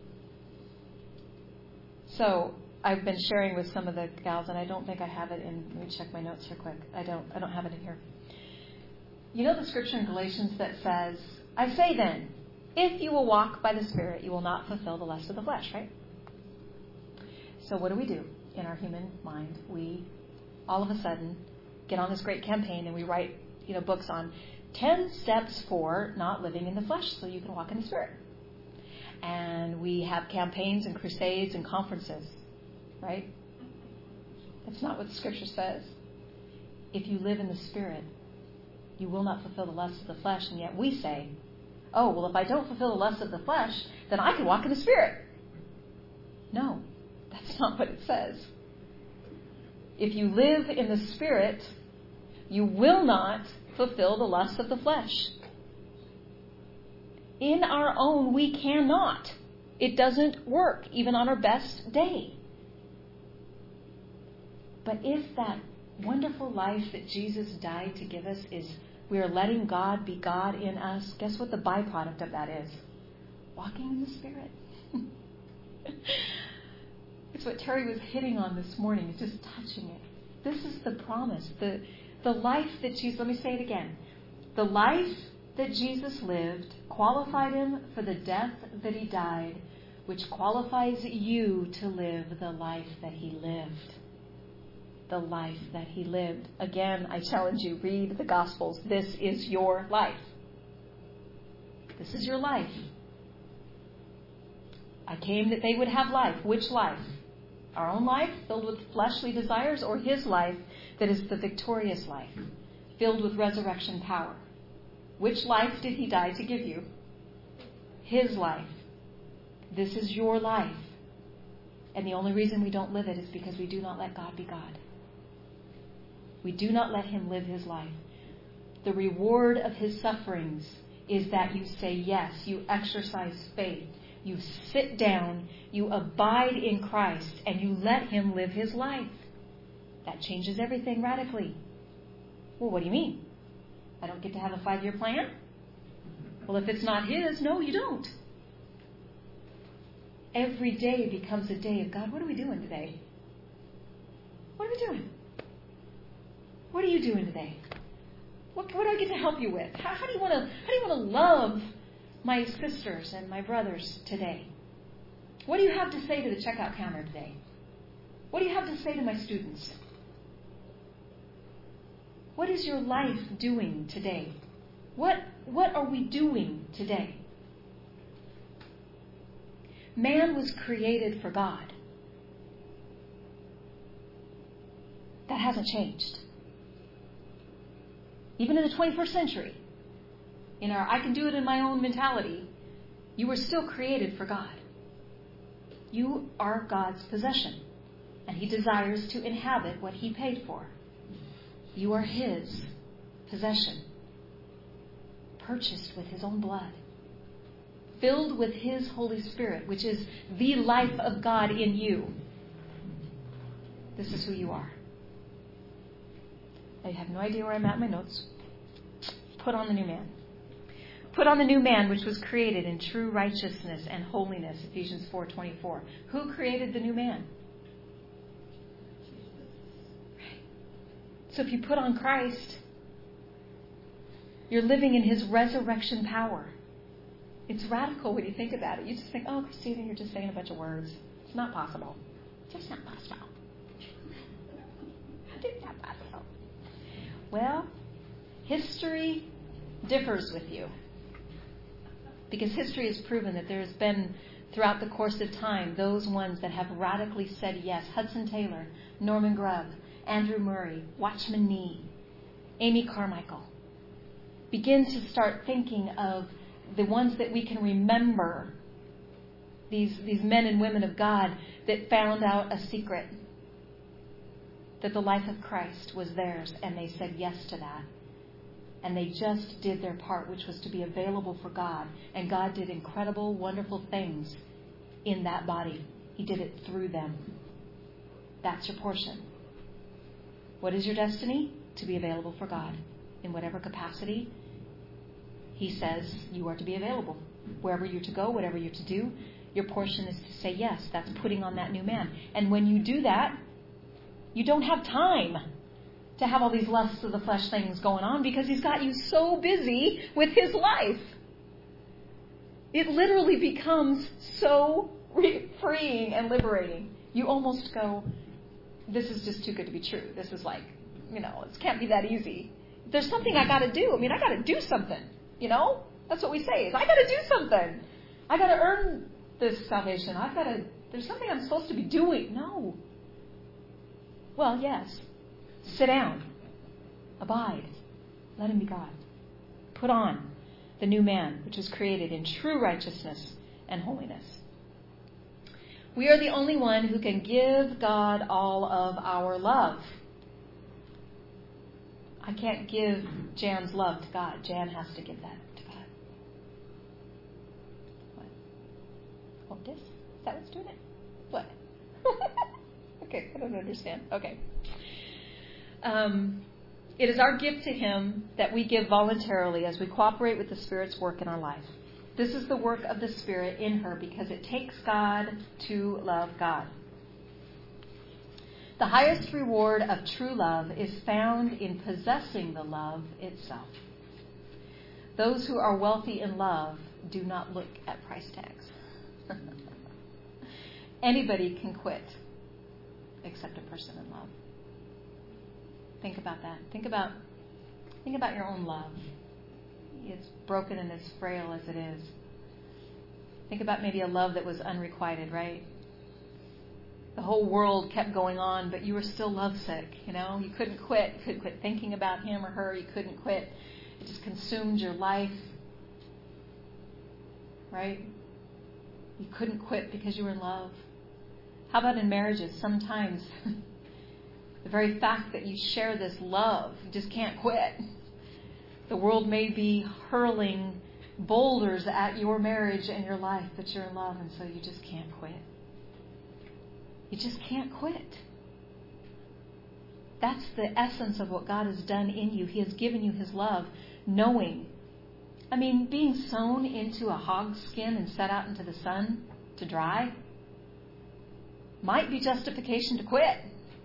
S1: So I've been sharing with some of the gals, and I don't think I have it in. Let me check my notes real quick. I don't have it in here. You know the scripture in Galatians that says, I say then, if you will walk by the Spirit, you will not fulfill the lust of the flesh, right? So what do? In our human mind, we all of a sudden get on this great campaign and we write, books on 10 steps for not living in the flesh so you can walk in the Spirit. And we have campaigns and crusades and conferences, right? That's not what the scripture says. If you live in the Spirit, you will not fulfill the lusts of the flesh. And yet we say, oh, well, if I don't fulfill the lusts of the flesh, then I can walk in the Spirit. No, that's not what it says. If you live in the Spirit, you will not fulfill the lusts of the flesh. In our own, we cannot. It doesn't work, even on our best day. But if that wonderful life that Jesus died to give us is we are letting God be God in us, guess what the byproduct of that is? Walking in the Spirit. It's what Terry was hitting on this morning. It's just touching it. This is the promise. The life that Jesus, let me say it again. The life that Jesus lived qualified him for the death that he died, which qualifies you to live the life that he lived. The life that he lived. Again, I challenge you, read the Gospels. This is your life. This is your life. I came that they would have life. Which life? Our own life, filled with fleshly desires, or his life that is the victorious life, filled with resurrection power? Which life did he die to give you? His life. This is your life. And the only reason we don't live it is because we do not let God be God. We do not let him live his life. The reward of his sufferings is that you say yes, you exercise faith, you sit down, you abide in Christ, and you let him live his life. That changes everything radically. Well, what do you mean? I don't get to have a 5-year plan? Well, if it's not his, no, you don't. Every day becomes a day of, God, what are we doing today? What are we doing? What are you doing today? What do I get to help you with? How do you want to love my sisters and my brothers today? What do you have to say to the checkout counter today? What do you have to say to my students? What is your life doing today? What are we doing today? Man was created for God. That hasn't changed. Even in the 21st century, in our I can do it in my own mentality, you were still created for God. You are God's possession, and he desires to inhabit what he paid for. You are His possession, purchased with His own blood, filled with His Holy Spirit, which is the life of God in you. This is who you are. I have no idea where I'm at in my notes. Put on the new man. Put on the new man, which was created in true righteousness and holiness, Ephesians 4:24. Who created the new man? So if you put on Christ, you're living in His resurrection power. It's radical when you think about it. You just think, oh, Christina, you're just saying a bunch of words. It's not possible. It's just not possible. It's not possible. Well, history differs with you. Because history has proven that there's been, throughout the course of time, those ones that have radically said yes. Hudson Taylor, Norman Grubb, Andrew Murray, Watchman Nee, Amy Carmichael. Begin to start thinking of the ones that we can remember, these men and women of God that found out a secret, that the life of Christ was theirs, and they said yes to that. And they just did their part, which was to be available for God. And God did incredible, wonderful things in that body. He did it through them. That's your portion. What is your destiny? To be available for God in whatever capacity He says you are to be available. Wherever you're to go, whatever you're to do, your portion is to say yes. That's putting on that new man. And when you do that, you don't have time to have all these lusts of the flesh things going on because He's got you so busy with His life. It literally becomes so freeing and liberating. You almost go, this is just too good to be true. This is like, it can't be that easy. There's something I got to do. I got to do something. That's what we say is, I got to do something. I got to earn this salvation. There's something I'm supposed to be doing. No. Well, yes. Sit down. Abide. Let Him be God. Put on the new man, which was created in true righteousness and holiness. We are the only one who can give God all of our love. I can't give Jan's love to God. Jan has to give that to God. What? Oh, this? Is that what's doing it? What? Okay, I don't understand. Okay. It is our gift to Him that we give voluntarily as we cooperate with the Spirit's work in our life. This is the work of the Spirit in her because it takes God to love God. The highest reward of true love is found in possessing the love itself. Those who are wealthy in love do not look at price tags. Anybody can quit except a person in love. Think about that. Think about your own love. It's broken and as frail as it is. Think about maybe a love that was unrequited, right? The whole world kept going on, but you were still lovesick, You couldn't quit. You couldn't quit thinking about him or her. You couldn't quit. It just consumed your life, right? You couldn't quit because you were in love. How about in marriages? Sometimes the very fact that you share this love, you just can't quit. The world may be hurling boulders at your marriage and your life, but you're in love, and so you just can't quit. You just can't quit. That's the essence of what God has done in you. He has given you His love, knowing. Being sown into a hog skin and set out into the sun to dry might be justification to quit.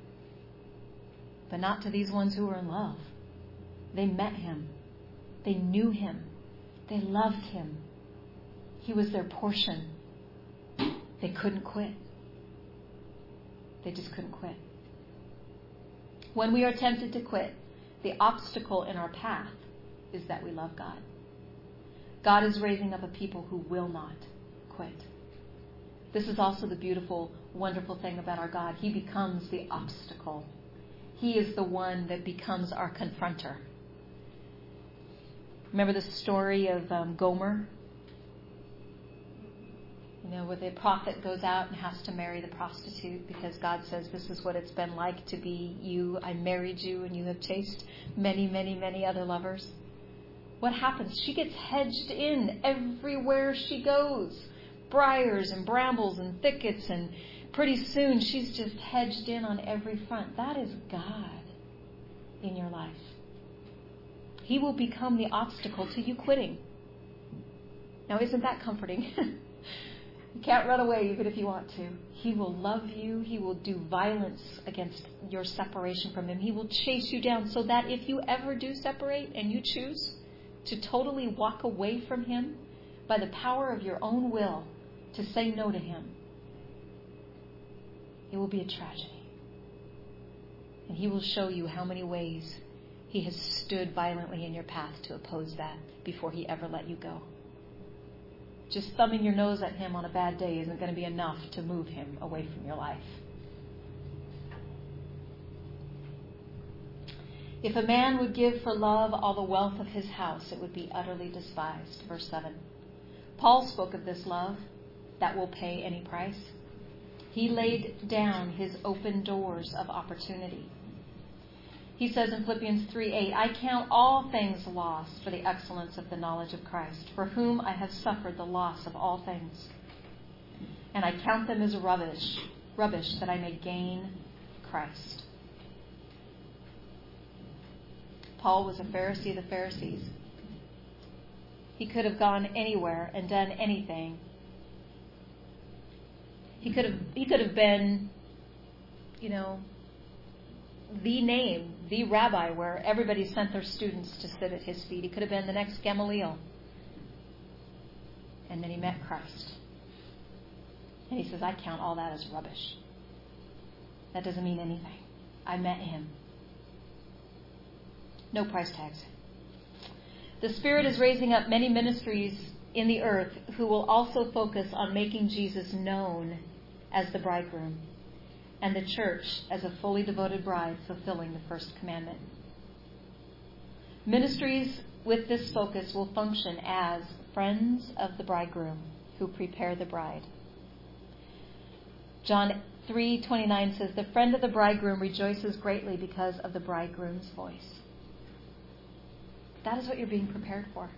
S1: But not to these ones who are in love. They met Him. They knew Him. They loved Him. He was their portion. They couldn't quit. They just couldn't quit. When we are tempted to quit, the obstacle in our path is that we love God. God is raising up a people who will not quit. This is also the beautiful, wonderful thing about our God. He becomes the obstacle. He is the one that becomes our confronter. Remember the story of Gomer? Where the prophet goes out and has to marry the prostitute because God says, this is what it's been like to be you. I married you and you have chased many, many, many other lovers. What happens? She gets hedged in everywhere she goes. Briars and brambles and thickets, and pretty soon she's just hedged in on every front. That is God in your life. He will become the obstacle to you quitting. Now, isn't that comforting? You can't run away even if you want to. He will love you. He will do violence against your separation from Him. He will chase you down so that if you ever do separate and you choose to totally walk away from Him by the power of your own will to say no to Him, it will be a tragedy. And He will show you how many ways He has stood violently in your path to oppose that before He ever let you go. Just thumbing your nose at Him on a bad day isn't going to be enough to move Him away from your life. If a man would give for love all the wealth of his house, it would be utterly despised. Verse 7. Paul spoke of this love that will pay any price. He laid down his open doors of opportunity. He says in Philippians 3:8, I count all things lost for the excellence of the knowledge of Christ, for whom I have suffered the loss of all things. And I count them as rubbish that I may gain Christ. Paul was a Pharisee of the Pharisees. He could have gone anywhere and done anything. He could have been, the name, the rabbi, where everybody sent their students to sit at his feet. He could have been the next Gamaliel. And then he met Christ. And he says, I count all that as rubbish. That doesn't mean anything. I met Him. No price tags. The Spirit is raising up many ministries in the earth who will also focus on making Jesus known as the bridegroom, and the church as a fully devoted bride fulfilling the first commandment. Ministries with this focus will function as friends of the bridegroom who prepare the bride. John 3:29 says, the friend of the bridegroom rejoices greatly because of the bridegroom's voice. That is what you're being prepared for.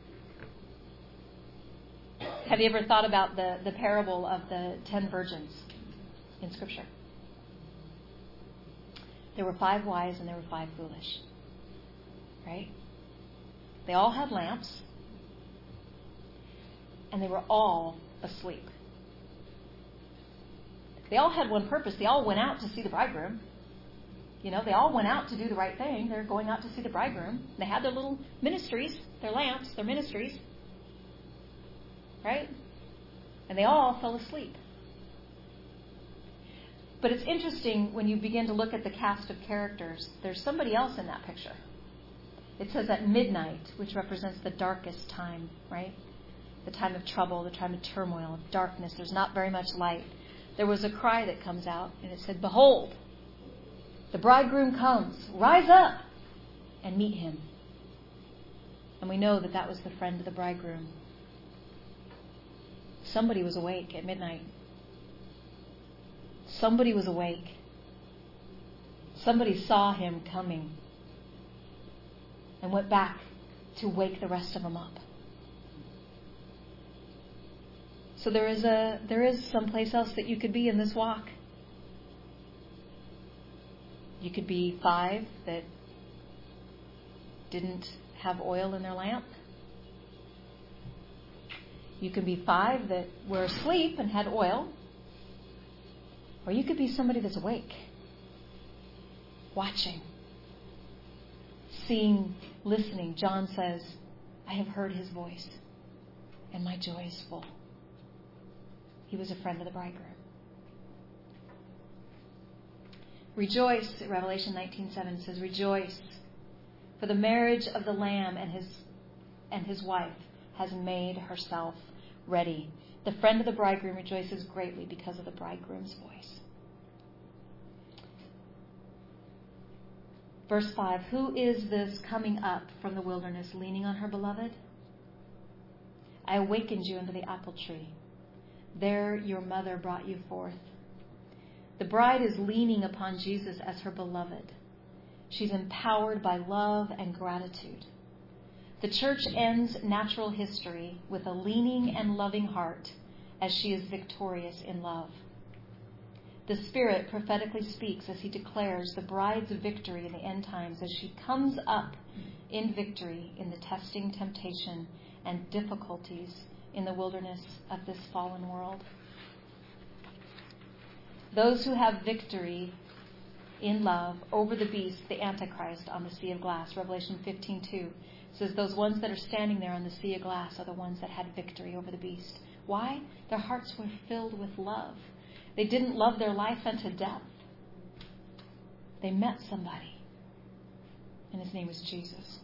S1: Have you ever thought about the parable of the 10 virgins in Scripture? There were 5 wise and there were 5 foolish. Right? They all had lamps. And they were all asleep. They all had one purpose. They all went out to see the bridegroom. They all went out to do the right thing. They're going out to see the bridegroom. They had their little ministries, their lamps, their ministries. Right? And they all fell asleep. But it's interesting when you begin to look at the cast of characters, there's somebody else in that picture. It says at midnight, which represents the darkest time, right? The time of trouble, the time of turmoil, of darkness. There's not very much light. There was a cry that comes out, and it said, behold, the bridegroom comes. Rise up and meet Him. And we know that that was the friend of the bridegroom. Somebody was awake at midnight. Somebody was awake. Somebody saw Him coming and went back to wake the rest of them up. So there is someplace else that you could be in this walk. You could be 5 that didn't have oil in their lamp. You could be 5 that were asleep and had oil. Or you could be somebody that's awake, watching, seeing, listening. John says, I have heard His voice, and my joy is full. He was a friend of the bridegroom. Rejoice, Revelation 19:7 says, rejoice, for the marriage of the Lamb and his wife has made herself ready. The friend of the bridegroom rejoices greatly because of the bridegroom's voice. Verse 5, who is this coming up from the wilderness, leaning on her beloved? I awakened you under the apple tree. There your mother brought you forth. The bride is leaning upon Jesus as her beloved. She's empowered by love and gratitude. The church ends natural history with a leaning and loving heart as she is victorious in love. The Spirit prophetically speaks as he declares the bride's victory in the end times as she comes up in victory in the testing, temptation, and difficulties in the wilderness of this fallen world. Those who have victory in love over the beast, the Antichrist, on the sea of glass, Revelation 15:2, says those ones that are standing there on the sea of glass are the ones that had victory over the beast. Why? Their hearts were filled with love. They didn't love their life unto death. They met somebody, and his name was Jesus.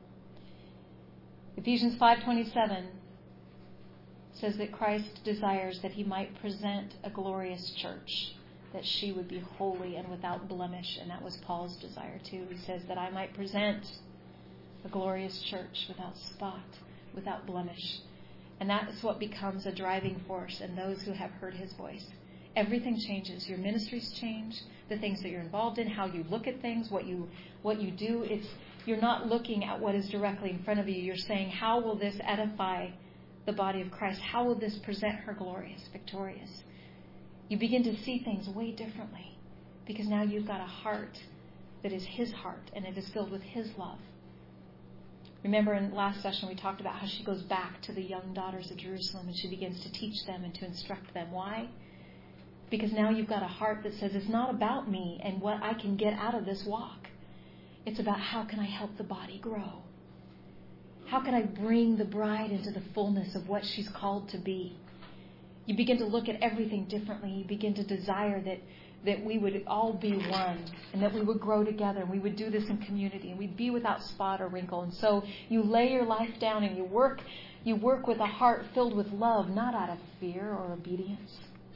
S1: Ephesians 5:27 says that Christ desires that he might present a glorious church, that she would be holy and without blemish, and that was Paul's desire too. He says that I might present a glorious church without spot, without blemish. And that is what becomes a driving force in those who have heard his voice. Everything changes. Your ministries change, the things that you're involved in, how you look at things, what you do. You're not looking at what is directly in front of you. You're saying, how will this edify the body of Christ? How will this present her glorious, victorious? You begin to see things way differently because now you've got a heart that is his heart and it is filled with his love. Remember in last session we talked about how she goes back to the young daughters of Jerusalem and she begins to teach them and to instruct them. Why? Because now you've got a heart that says it's not about me and what I can get out of this walk. It's about how can I help the body grow? How can I bring the bride into the fullness of what she's called to be? You begin to look at everything differently. You begin to desire that we would all be one and that we would grow together and we would do this in community and we'd be without spot or wrinkle. And so you lay your life down and you work with a heart filled with love, not out of fear or obedience.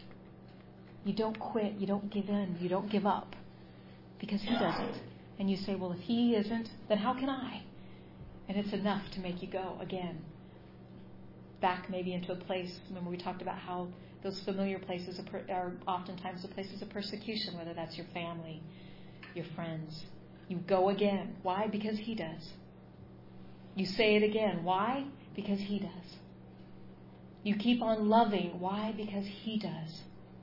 S1: You don't quit. You don't give in. You don't give up because he doesn't. And you say, well, if he isn't, then how can I? And it's enough to make you go again. Back maybe into a place, remember we talked about how those familiar places are oftentimes the places of persecution, whether that's your family, your friends. You go again. Why? Because he does. You say it again. Why? Because he does. You keep on loving. Why? Because he does.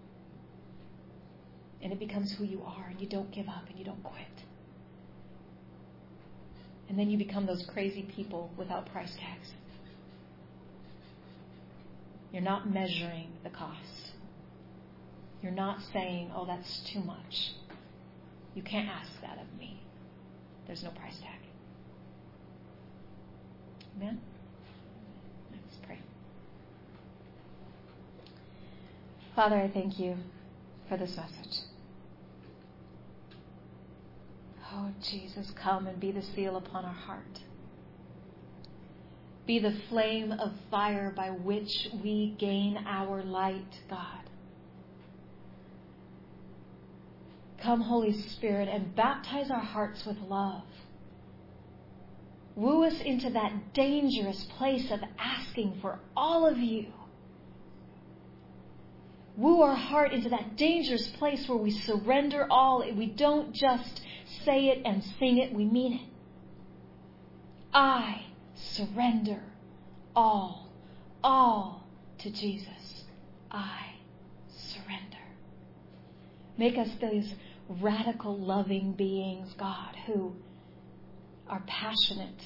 S1: And it becomes who you are, and you don't give up, and you don't quit. And then you become those crazy people without price tags. You're not measuring the cost. You're not saying, oh, that's too much. You can't ask that of me. There's no price tag. Amen? Let's pray. Father, I thank you for this message. Oh, Jesus, come and be the seal upon our heart. Be the flame of fire by which we gain our light, God. Come, Holy Spirit, and baptize our hearts with love. Woo us into that dangerous place of asking for all of you. Woo our heart into that dangerous place where we surrender all. We don't just say it and sing it, we mean it. I surrender all to Jesus. I surrender. Make us those radical, loving beings, God, who are passionate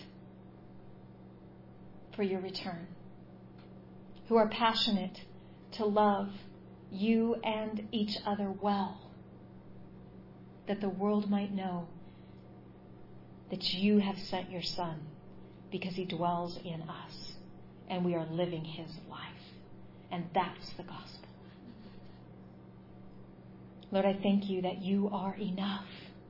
S1: for your return, who are passionate to love you and each other well, that the world might know that you have sent your Son because he dwells in us and we are living his life. And that's the gospel. Lord, I thank you that you are enough.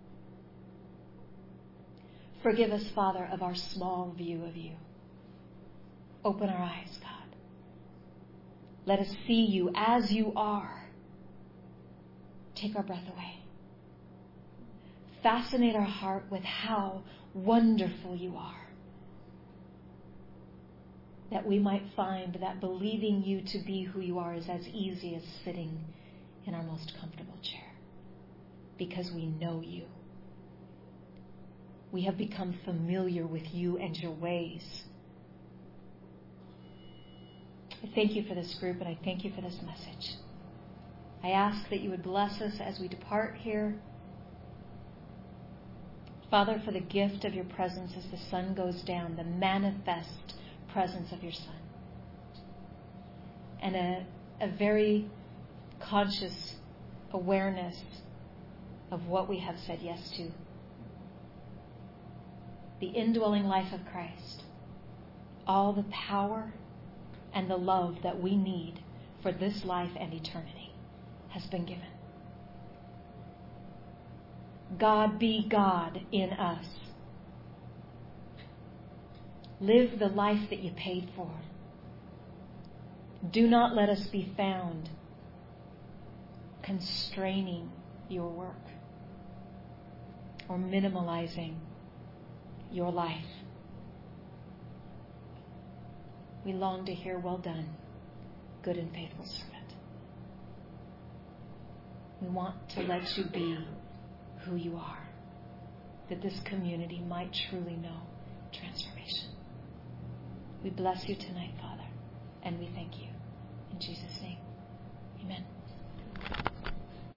S1: Forgive us, Father, of our small view of you. Open our eyes, God. Let us see you as you are. Take our breath away. Fascinate our heart with how wonderful you are. that we might find that believing you to be who you are is as easy as sitting in our most comfortable chair, because we know you. We have become familiar with you and your ways. I thank you for this group, and I thank you for this message. I ask that you would bless us as we depart here. Father, for the gift of your presence as the sun goes down, the manifest presence of your Son. And a very conscious awareness of what we have said yes to. The indwelling life of Christ. All the power and the love that we need for this life and eternity has been given. God be God in us. Live the life that you paid for. Do not let us be found constraining your work or minimalizing your life. We long to hear, well done, good and faithful servant. We want to let you be who you are, that this community might truly know transformation. We bless you tonight, Father, and we thank you. In Jesus' name, amen.